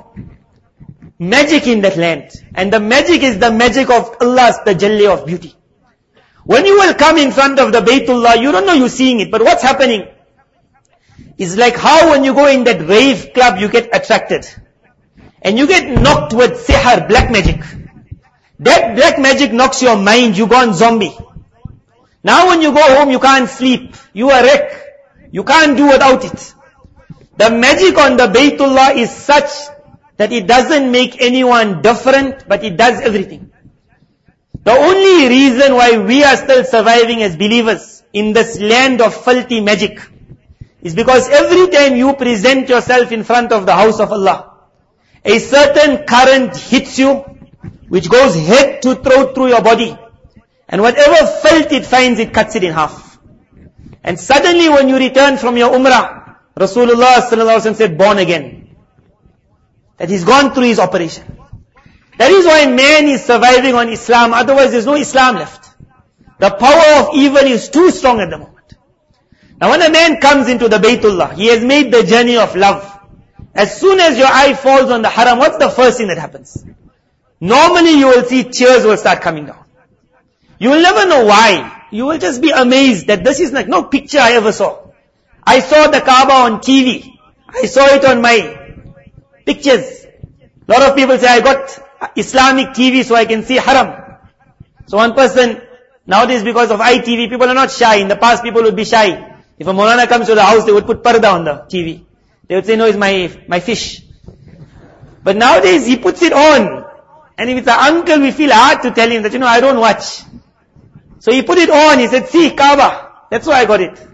Magic in that land. And the magic is the magic of Allah's tajalli of beauty. When you will come in front of the Baytullah, you don't know you're seeing it, but what's happening? It's like how when you go in that rave club, you get attracted. And you get knocked with sihr, black magic. That black magic knocks your mind, you go on zombie. Now when you go home, you can't sleep. You are wreck. You can't do without it. The magic on the Baytullah is such that it doesn't make anyone different, but it does everything. The only reason why we are still surviving as believers in this land of filthy magic is because every time you present yourself in front of the house of Allah, a certain current hits you, which goes head to throat through your body. And whatever filth it finds, it cuts it in half. And suddenly when you return from your umrah, Rasulullah sallallahu alaihi wasallam said, born again. That he's gone through his operation. That is why man is surviving on Islam, otherwise there's no Islam left. The power of evil is too strong at the moment. Now when a man comes into the Baytullah, he has made the journey of love. As soon as your eye falls on the haram, what's the first thing that happens? Normally you will see tears will start coming down. You will never know why. You will just be amazed that this is like no picture I ever saw. I saw the Kaaba on T V. I saw it on my pictures. A lot of people say, I got Islamic T V so I can see haram. So one person, nowadays because of I T V, people are not shy. In the past people would be shy. If a Maulana comes to the house, they would put parda on the T V. They would say, no, it's my, my fish. But nowadays he puts it on. And if it's an uncle, we feel hard to tell him that, you know, I don't watch. So he put it on, he said, see, Kaaba. That's why I got it.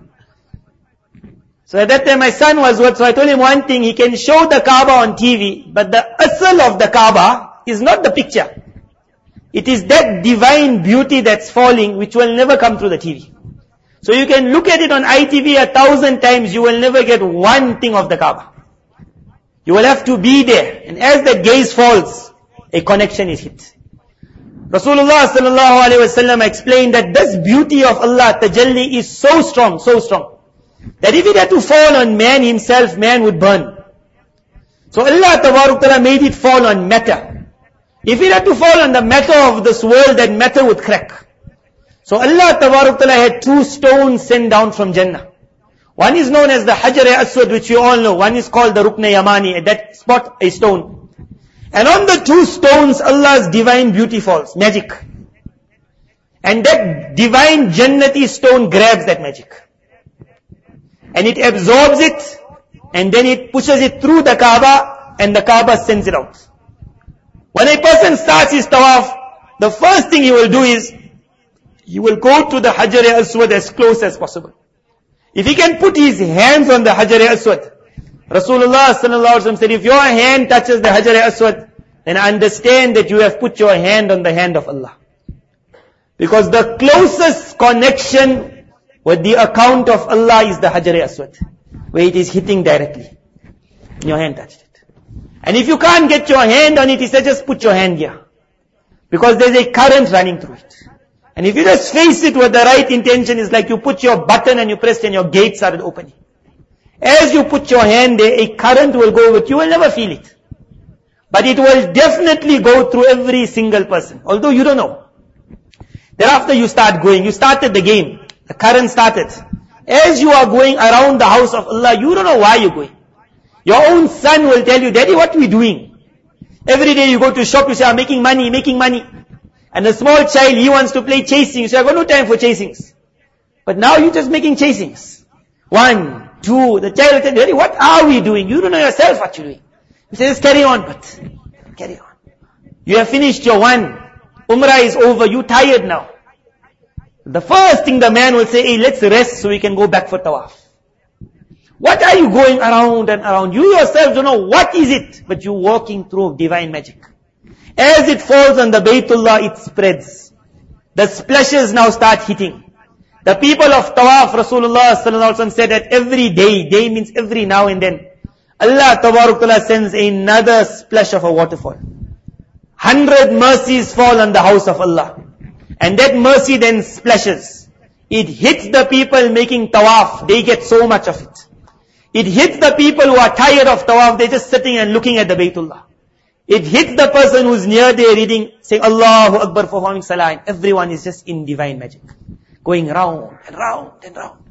So at that time my son was what, so I told him one thing, he can show the Kaaba on T V, but the asal of the Kaaba is not the picture. It is that divine beauty that's falling, which will never come through the T V. So you can look at it on I T V a thousand times, you will never get one thing of the Kaaba. You will have to be there. And as the gaze falls, a connection is hit. Rasulullah sallallahu alaihi wasallam explained that this beauty of Allah, tajalli, is so strong, so strong, that if it had to fall on man himself, man would burn. So Allah tabarak ta'ala made it fall on matter. If it had to fall on the matter of this world, then matter would crack. So Allah tabarak ta'ala had two stones sent down from Jannah. One is known as the Hajar-e-Aswad, which you all know. One is called the Rukn-e-Yamani. At that spot, a stone. And on the two stones, Allah's divine beauty falls. Magic. And that divine Jannati stone grabs that magic. And it absorbs it. And then it pushes it through the Kaaba. And the Kaaba sends it out. When a person starts his tawaf, the first thing he will do is, he will go to the Hajar-e-Aswad as close as possible. If he can put his hands on the Hajar-e-Aswad, Rasulullah sallallahu alaihi wasallam said, if your hand touches the Hajar Aswad, then understand that you have put your hand on the hand of Allah. Because the closest connection with the account of Allah is the Hajar Aswad, where it is hitting directly. And your hand touched it. And if you can't get your hand on it, he said, just put your hand here. Because there's a current running through it. And if you just face it with the right intention, it's like you put your button and you pressed and your gate started opening. As you put your hand there, a current will go with you. You will never feel it. But it will definitely go through every single person. Although you don't know. Thereafter you start going. You started the game. The current started. As you are going around the house of Allah, you don't know why you're going. Your own son will tell you, Daddy, what are we doing? Every day you go to shop, you say, I'm making money, making money. And a small child, he wants to play chasing. You say, I've got no time for chasings. But now you're just making chasings. One, two, the child will tell you, Daddy, what are we doing? You don't know yourself what you're doing. You say, just carry on, but carry on. You have finished your one. Umrah is over. You're tired now. The first thing the man will say, hey, let's rest so we can go back for tawaf. What are you going around and around? You yourself don't know what is it, but you're walking through divine magic. As it falls on the Baytullah, it spreads. The splashes now start hitting. The people of Tawaf, Rasulullah sallallahu alaihi wasallam said that every day, day means every now and then, Allah Tabaruk Ta'ala sends another splash of a waterfall. Hundred mercies fall on the house of Allah. And that mercy then splashes. It hits the people making Tawaf. They get so much of it. It hits the people who are tired of Tawaf. They're just sitting and looking at the Baytullah. It hits the person who's near there reading, saying Allahu Akbar, performing salah. And everyone is just in divine magic. Going round and round and round.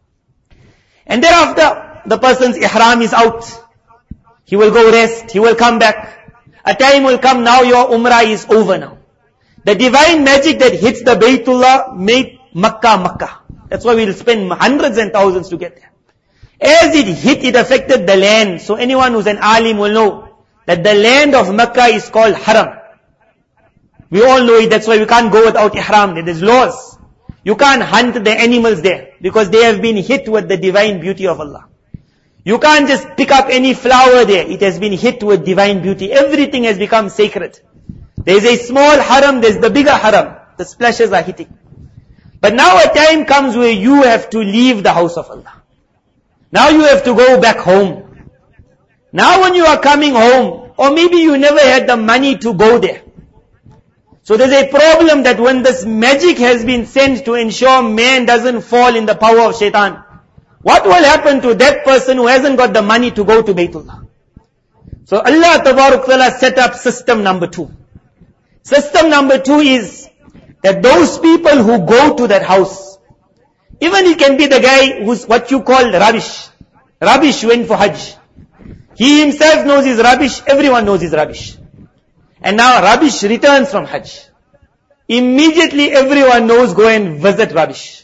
And thereafter, the person's ihram is out. He will go rest. He will come back. A time will come now, your umrah is over now. The divine magic that hits the Baytullah made Makkah, Makkah. That's why we'll spend hundreds and thousands to get there. As it hit, it affected the land. So anyone who's an alim will know that the land of Makkah is called Haram. We all know it, that's why we can't go without ihram. There's laws. You can't hunt the animals there, because they have been hit with the divine beauty of Allah. You can't just pick up any flower there. It has been hit with divine beauty. Everything has become sacred. There's a small haram, there's the bigger haram. The splashes are hitting. But now a time comes where you have to leave the house of Allah. Now you have to go back home. Now when you are coming home, or maybe you never had the money to go there. So there's a problem that when this magic has been sent to ensure man doesn't fall in the power of shaitan, what will happen to that person who hasn't got the money to go to Baytullah? So Allah Tabaruk Ta'ala set up system number two. System number two is that those people who go to that house, even it can be the guy who's what you call rubbish. Rubbish went for Hajj. He himself knows his rubbish, everyone knows his rubbish. And now rubbish returns from Hajj. Immediately everyone knows, go and visit rubbish.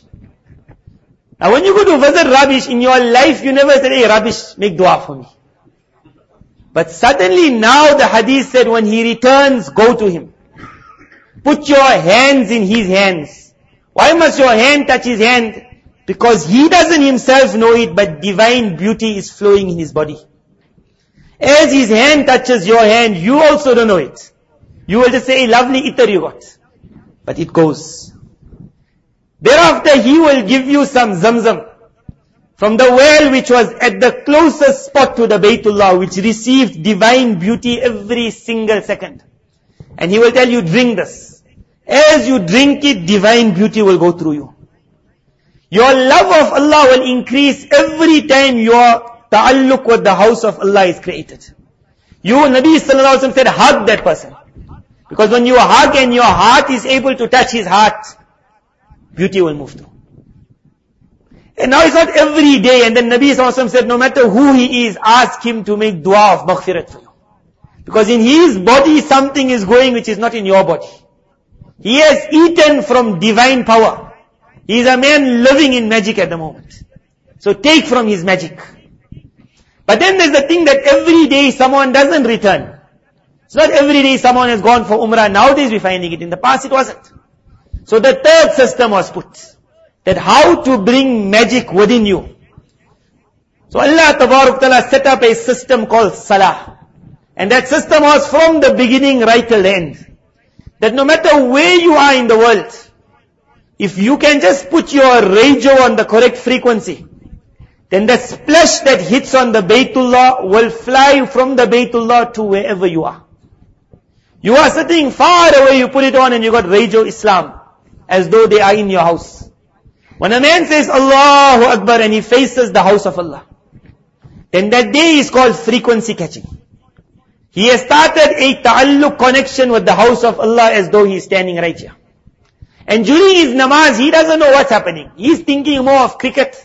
Now when you go to visit rubbish, in your life you never said, hey rubbish, make dua for me. But suddenly now the hadith said, when he returns, go to him. Put your hands in his hands. Why must your hand touch his hand? Because he doesn't himself know it, but divine beauty is flowing in his body. As his hand touches your hand, you also don't know it. You will just say, hey, lovely itar you got. But it goes. Thereafter, he will give you some zamzam from the well which was at the closest spot to the Baytullah, which received divine beauty every single second. And he will tell you, drink this. As you drink it, divine beauty will go through you. Your love of Allah will increase every time your ta'alluq with the house of Allah is created. You, Nabi Sallallahu Alaihi Wasallam said, hug that person. Because when you hug and your heart is able to touch his heart, beauty will move through. And now it's not every day. And then Nabi Sallallahu Alaihi Wasallam said, no matter who he is, ask him to make dua of maghfirat for you. Because in his body something is going which is not in your body. He has eaten from divine power. He is a man living in magic at the moment. So take from his magic. But then there's the thing that every day someone doesn't return. It's not every day someone has gone for Umrah. Nowadays we're finding it. In the past it wasn't. So the third system was put. That how to bring magic within you. So Allah Tabarak Ta'ala set up a system called Salah. And that system was from the beginning right till the end. That no matter where you are in the world, if you can just put your radio on the correct frequency, then the splash that hits on the Baytullah will fly from the Baytullah to wherever you are. You are sitting far away, you put it on and you got Radio Islam, as though they are in your house. When a man says Allahu Akbar and he faces the house of Allah, then that day is called frequency catching. He has started a ta'alluq connection with the house of Allah as though he is standing right here. And during his namaz, he doesn't know what's happening. He's thinking more of cricket.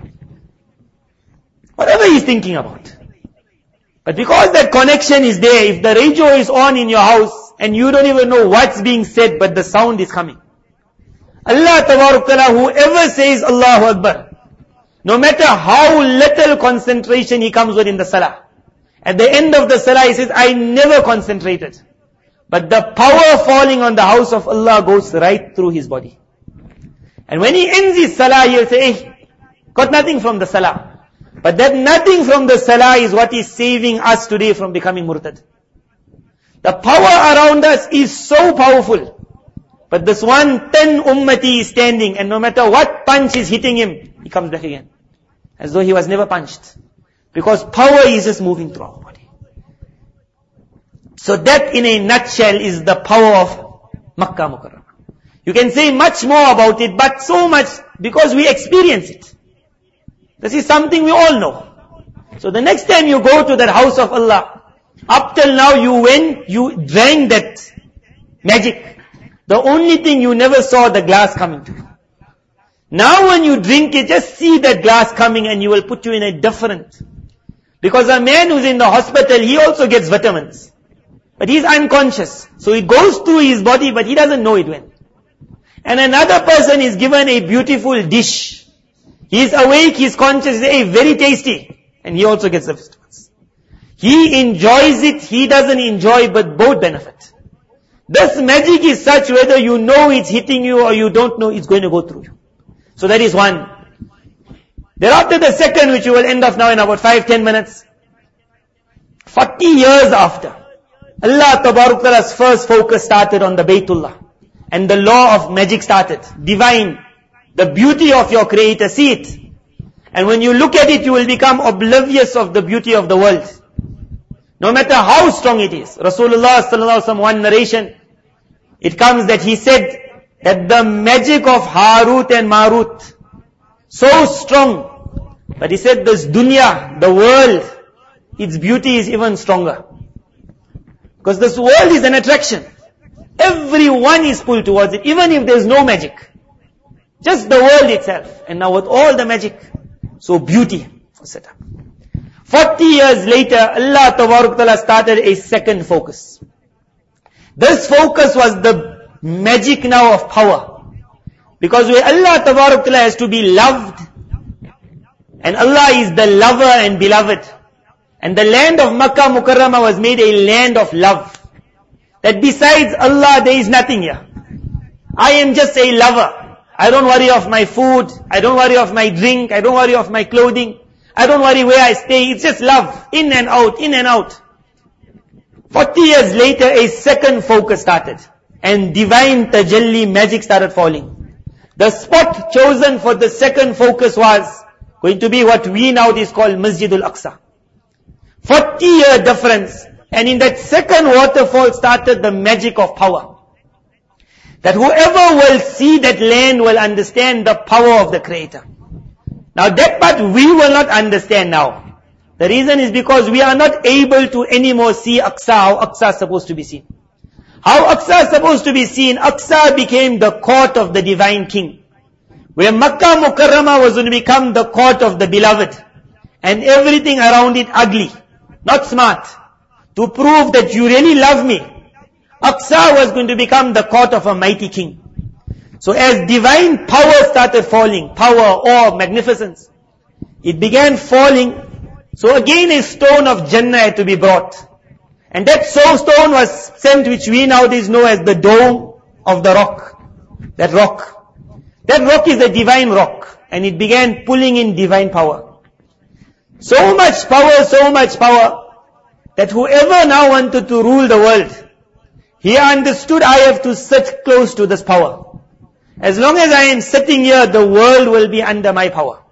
Whatever he's thinking about. But because that connection is there, if the radio is on in your house, and you don't even know what's being said, but the sound is coming. Allah Tabarak Ta'ala, whoever says Allahu Akbar, no matter how little concentration he comes with in the salah, at the end of the salah he says, I never concentrated. But the power falling on the house of Allah goes right through his body. And when he ends his salah, he'll say, hey, got nothing from the salah. But that nothing from the salah is what is saving us today from becoming murtad. The power around us is so powerful. But this one ten ummati is standing, and no matter what punch is hitting him, he comes back again. As though he was never punched. Because power is just moving through our body. So that in a nutshell is the power of Makkah Mukarramah. You can say much more about it, but so much because we experience it. This is something we all know. So the next time you go to that house of Allah, up till now you went, you drank that magic. The only thing you never saw the glass coming to you. Now when you drink it, just see that glass coming and you will put you in a different. Because a man who's in the hospital, he also gets vitamins. But he's unconscious. So it goes through his body, but he doesn't know it when. And another person is given a beautiful dish. He's awake, he's conscious, he's hey, very tasty. And he also gets the vitamins. He enjoys it, he doesn't enjoy, but both benefit. This magic is such, whether you know it's hitting you or you don't know, it's going to go through you. So that is one. Thereafter the second, which we will end off now in about five, ten minutes. Forty years after, Allah Tabarak Ta'ala's first focus started on the Baytullah. And the law of magic started. Divine. The beauty of your Creator. See it. And when you look at it, you will become oblivious of the beauty of the world. No matter how strong it is. Rasulullah Sallallahu Alaihi Wasallam, one narration, it comes that he said that the magic of Harut and Marut, so strong. But he said this dunya, the world, its beauty is even stronger. Because this world is an attraction. Everyone is pulled towards it, even if there is no magic. Just the world itself. And now with all the magic, so beauty was set up. Forty years later, Allah Tabarak Ta'ala started a second focus. This focus was the magic now of power. Because where Allah Tabarak Ta'ala has to be loved, and Allah is the lover and beloved. And the land of Makkah Mukarramah was made a land of love. That besides Allah, there is nothing here. I am just a lover. I don't worry of my food. I don't worry of my drink. I don't worry of my clothing. I don't worry where I stay. It's just love. In and out, in and out. Forty years later, a second focus started. And divine tajalli magic started falling. The spot chosen for the second focus was going to be what we nowadays call Masjidul Aqsa. Forty year difference. And in that second waterfall started the magic of power. That whoever will see that land will understand the power of the Creator. Now that part we will not understand now. The reason is because we are not able to anymore see Aqsa, how Aqsa is supposed to be seen. How Aqsa is supposed to be seen, Aqsa became the court of the divine king. Where Makkah Mukarramah was going to become the court of the beloved. And everything around it ugly, not smart. To prove that you really love me, Aqsa was going to become the court of a mighty king. So as divine power started falling, power, awe, magnificence, it began falling. So again a stone of Jannah had to be brought. And that so stone was sent, which we nowadays know as the dome of the rock. That rock. That rock is a divine rock. And it began pulling in divine power. So much power, so much power, that whoever now wanted to rule the world, he understood, I have to sit close to this power. As long as I am sitting here, the world will be under my power.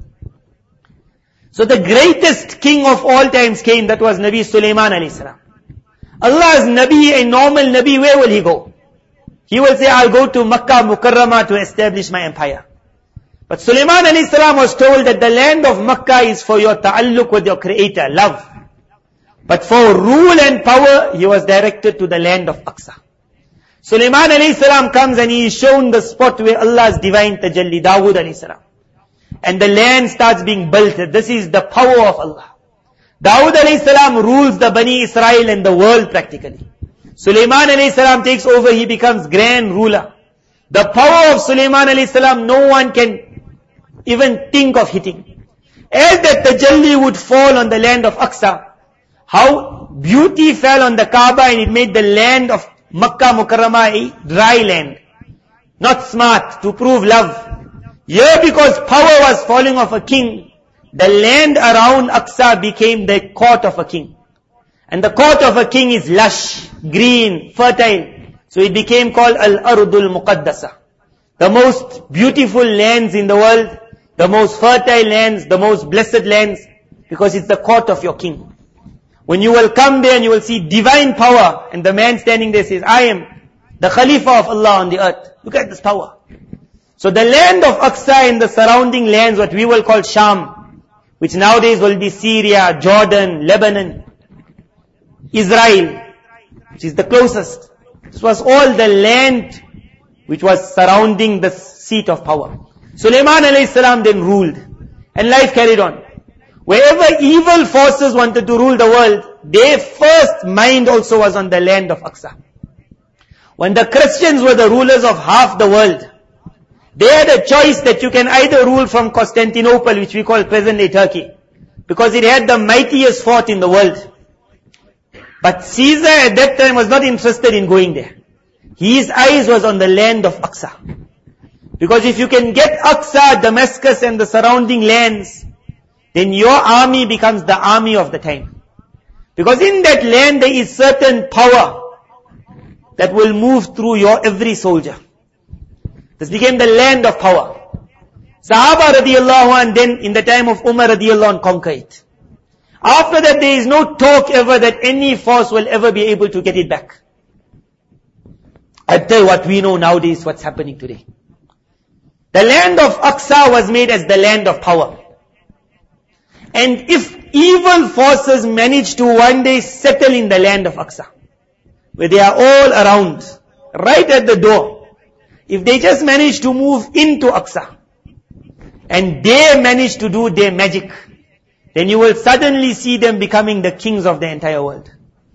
So the greatest king of all times came, that was Nabi Sulaiman alayhi salam. Allah's Nabi, a normal Nabi, where will he go? He will say, I'll go to Makkah Mukarramah to establish my empire. But Sulaiman alayhi salam was told that the land of Makkah is for your ta'alluq with your creator, love. But for rule and power, he was directed to the land of Aqsa. Sulaiman alayhi salam comes and he is shown the spot where Allah's divine tajalli, Dawood alayhi salam. And the land starts being built. This is the power of Allah. Dawood alayhi salam rules the Bani Israel and the world practically. Sulaiman alayhi salam takes over, he becomes grand ruler. The power of Sulaiman alayhi salam, no one can even think of hitting. As that tajalli would fall on the land of Aqsa, how beauty fell on the Kaaba and it made the land of Makkah Mukarramah a dry land. Not smart, to prove love. Here because power was falling off a king, the land around Aqsa became the court of a king. And the court of a king is lush, green, fertile. So it became called Al-Ardul Muqaddasa. The most beautiful lands in the world, the most fertile lands, the most blessed lands, because it's the court of your king. When you will come there and you will see divine power, and the man standing there says, I am the Khalifa of Allah on the earth. Look at this power. So the land of Aqsa and the surrounding lands, what we will call Sham, which nowadays will be Syria, Jordan, Lebanon, Israel, which is the closest. This was all the land which was surrounding the seat of power. Sulaiman alayhi salam then ruled, and life carried on. Wherever evil forces wanted to rule the world, their first mind also was on the land of Aqsa. When the Christians were the rulers of half the world, they had a choice that you can either rule from Constantinople, which we call present-day Turkey, because it had the mightiest fort in the world. But Caesar at that time was not interested in going there. His eyes was on the land of Aqsa. Because if you can get Aqsa, Damascus and the surrounding lands, then your army becomes the army of the time. Because in that land there is certain power that will move through your every soldier. This became the land of power. Sahaba radiallahu anh then in the time of Umar radiallahu anh conquer it. After that there is no talk ever that any force will ever be able to get it back. I tell you what we know nowadays, what's happening today. The land of Aqsa was made as the land of power. And if evil forces manage to one day settle in the land of Aqsa, where they are all around, right at the door, if they just manage to move into Aqsa, and they manage to do their magic, then you will suddenly see them becoming the kings of the entire world.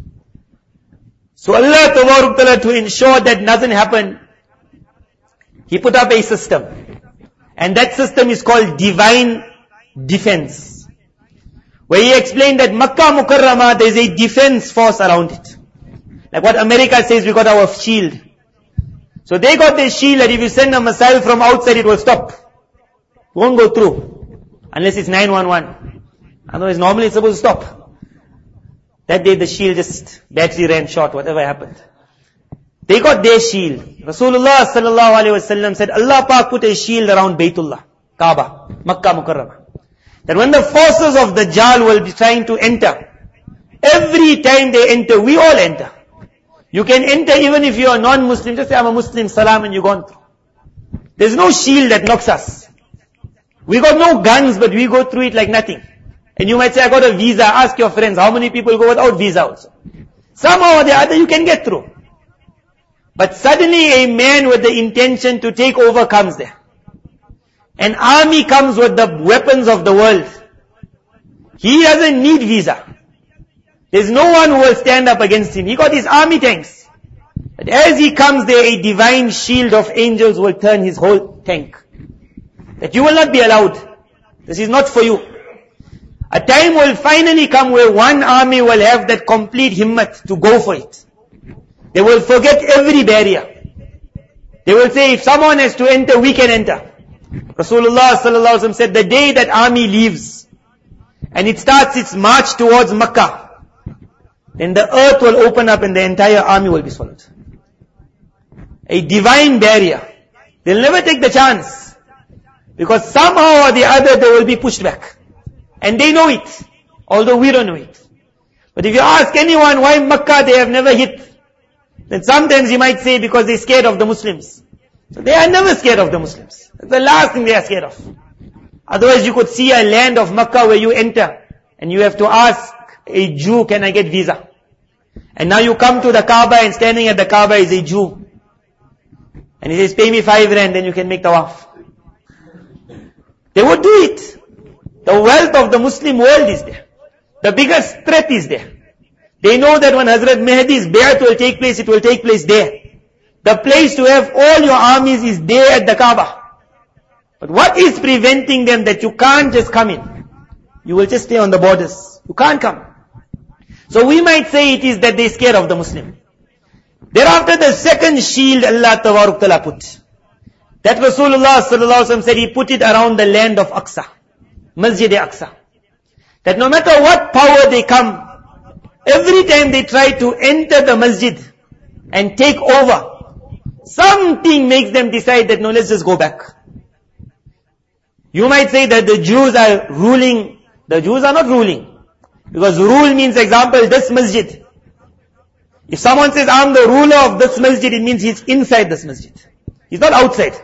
So Allah Tabaraka Ta'ala, to ensure that doesn't happen, He put up a system. And that system is called divine defense. Where He explained that Makkah Mukarramah, there is a defense force around it. Like what America says, we got our shield. So they got their shield that if you send a missile from outside, it will stop. It won't go through. Unless it's nine one one. Otherwise, normally it's supposed to stop. That day the shield just, battery ran short, whatever happened. They got their shield. Rasulullah sallallahu alaihi wasallam said, Allah Pak put a shield around Baytullah, Kaaba, Makkah Mukarramah. That when the forces of Dajjal will be trying to enter, every time they enter, we all enter. You can enter even if you are non-Muslim. Just say, I'm a Muslim, salam, and you're gone through. There's no shield that knocks us. We got no guns, but we go through it like nothing. And you might say, I got a visa. Ask your friends, how many people go without visa also? Somehow or the other you can get through. But suddenly a man with the intention to take over comes there. An army comes with the weapons of the world. He doesn't need visa. There's no one who will stand up against him. He got his army tanks. But as he comes there, a divine shield of angels will turn his whole tank. That you will not be allowed. This is not for you. A time will finally come where one army will have that complete himmat to go for it. They will forget every barrier. They will say, if someone has to enter, we can enter. Rasulullah sallallahu alaihi wasallam said, the day that army leaves, and it starts its march towards Makkah, then the earth will open up and the entire army will be swallowed. A divine barrier. They'll never take the chance. Because somehow or the other they will be pushed back. And they know it. Although we don't know it. But if you ask anyone why Makkah they have never hit, then sometimes you might say because they're scared of the Muslims. So they are never scared of the Muslims. That's the last thing they are scared of. Otherwise you could see a land of Makkah where you enter and you have to ask a Jew, can I get visa? And now you come to the Kaaba and standing at the Kaaba is a Jew. And he says, pay me five rand, then you can make tawaf. They would do it. The wealth of the Muslim world is there. The biggest threat is there. They know that when Hazrat Mehdi's bay'at will take place, it will take place there. The place to have all your armies is there at the Kaaba. But what is preventing them that you can't just come in? You will just stay on the borders. You can't come. So we might say it is that they're scared of the Muslim. Thereafter the second shield Allah Tabaruk Ta'ala put. That Rasulullah Sallallahu Alaihi Wasallam said he put it around the land of Aqsa. Masjid-e-Aqsa. That no matter what power they come, every time they try to enter the masjid and take over, something makes them decide that no, let's just go back. You might say that the Jews are ruling. The Jews are not ruling. Because rule means, example, this masjid. If someone says, I'm the ruler of this masjid, it means he's inside this masjid. He's not outside.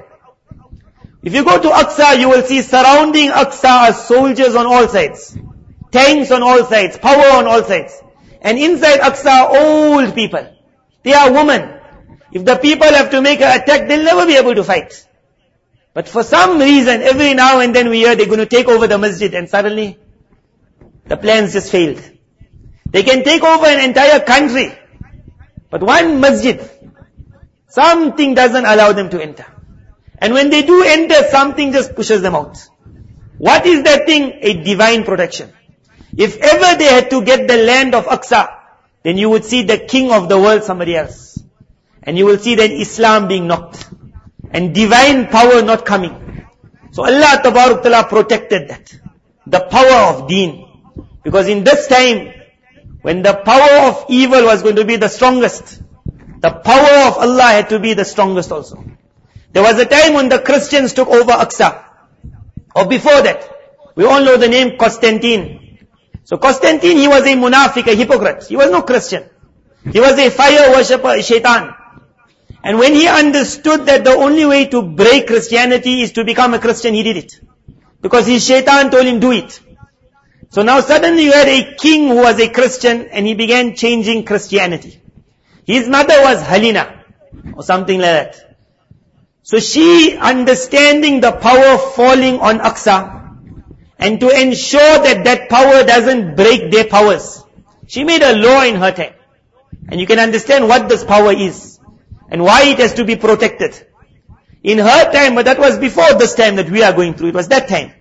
If you go to Aqsa, you will see surrounding Aqsa are soldiers on all sides. Tanks on all sides. Power on all sides. And inside Aqsa are old people. They are women. If the people have to make an attack, they'll never be able to fight. But for some reason, every now and then we hear they're going to take over the masjid and suddenly the plans just failed. They can take over an entire country. But one masjid, something doesn't allow them to enter. And when they do enter, something just pushes them out. What is that thing? A divine protection. If ever they had to get the land of Aqsa, then you would see the king of the world somebody else. And you will see then Islam being knocked. And divine power not coming. So Allah Tabaruk Ta'ala protected that. The power of deen. Because in this time, when the power of evil was going to be the strongest, the power of Allah had to be the strongest also. There was a time when the Christians took over Aqsa. Or before that, we all know the name Constantine. So Constantine, he was a munafiq, a hypocrite. He was no Christian. He was a fire worshipper, a shaitan. And when he understood that the only way to break Christianity is to become a Christian, he did it. Because his shaitan told him, do it. So now suddenly you had a king who was a Christian and he began changing Christianity. His mother was Helena or something like that. So she, understanding the power falling on Aqsa and to ensure that that power doesn't break their powers, she made a law in her time. And you can understand what this power is and why it has to be protected. In her time, but that was before this time that we are going through, it was that time.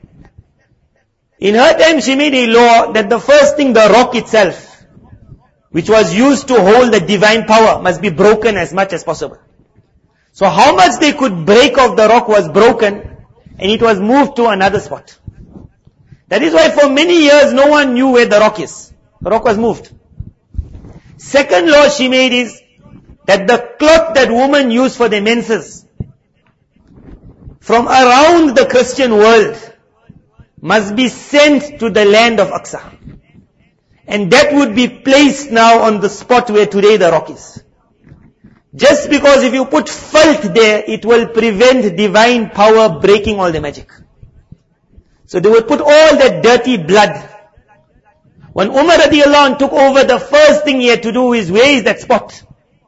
In her time, she made a law that the first thing, the rock itself, which was used to hold the divine power, must be broken as much as possible. So how much they could break off the rock was broken, and it was moved to another spot. That is why for many years, no one knew where the rock is. The rock was moved. Second law she made is that the cloth that women use for their menses, from around the Christian world, must be sent to the land of Aqsa. And that would be placed now on the spot where today the rock is. Just because if you put filth there, it will prevent divine power breaking all the magic. So they would put all that dirty blood. When Umar radiallahu anh took over, the first thing he had to do is, where is that spot?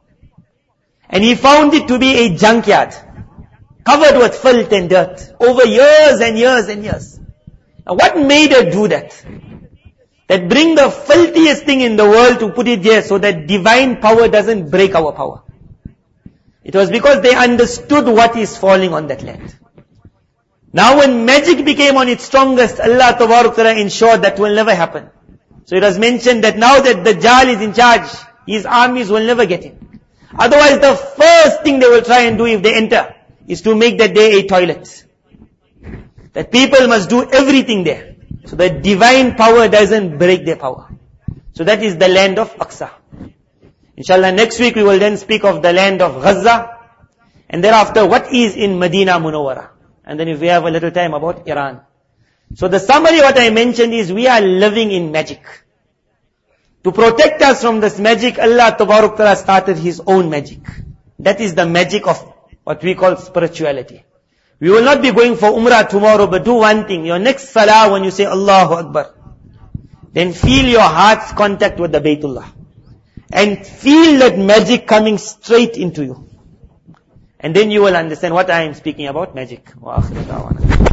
And he found it to be a junkyard, covered with filth and dirt, over years and years and years. Now what made her do that? That bring the filthiest thing in the world to put it there so that divine power doesn't break our power. It was because they understood what is falling on that land. Now when magic became on its strongest, Allah Tabaruk Ta'ala ensured that will never happen. So it was mentioned that now that Dajjal is in charge, his armies will never get in. Otherwise the first thing they will try and do if they enter is to make that day a toilet. That people must do everything there. So the divine power doesn't break their power. So that is the land of Aqsa. Inshallah, next week we will then speak of the land of Gaza. And thereafter, what is in Medina Munawwara. And then if we have a little time, about Iran. So the summary what I mentioned is, we are living in magic. To protect us from this magic, Allah Tabarak Ta'ala started His own magic. That is the magic of what we call spirituality. We will not be going for Umrah tomorrow, but do one thing. Your next salah, when you say Allahu Akbar, then feel your heart's contact with the Baytullah. And feel that magic coming straight into you. And then you will understand what I am speaking about, magic. Wa akhiru da'wana.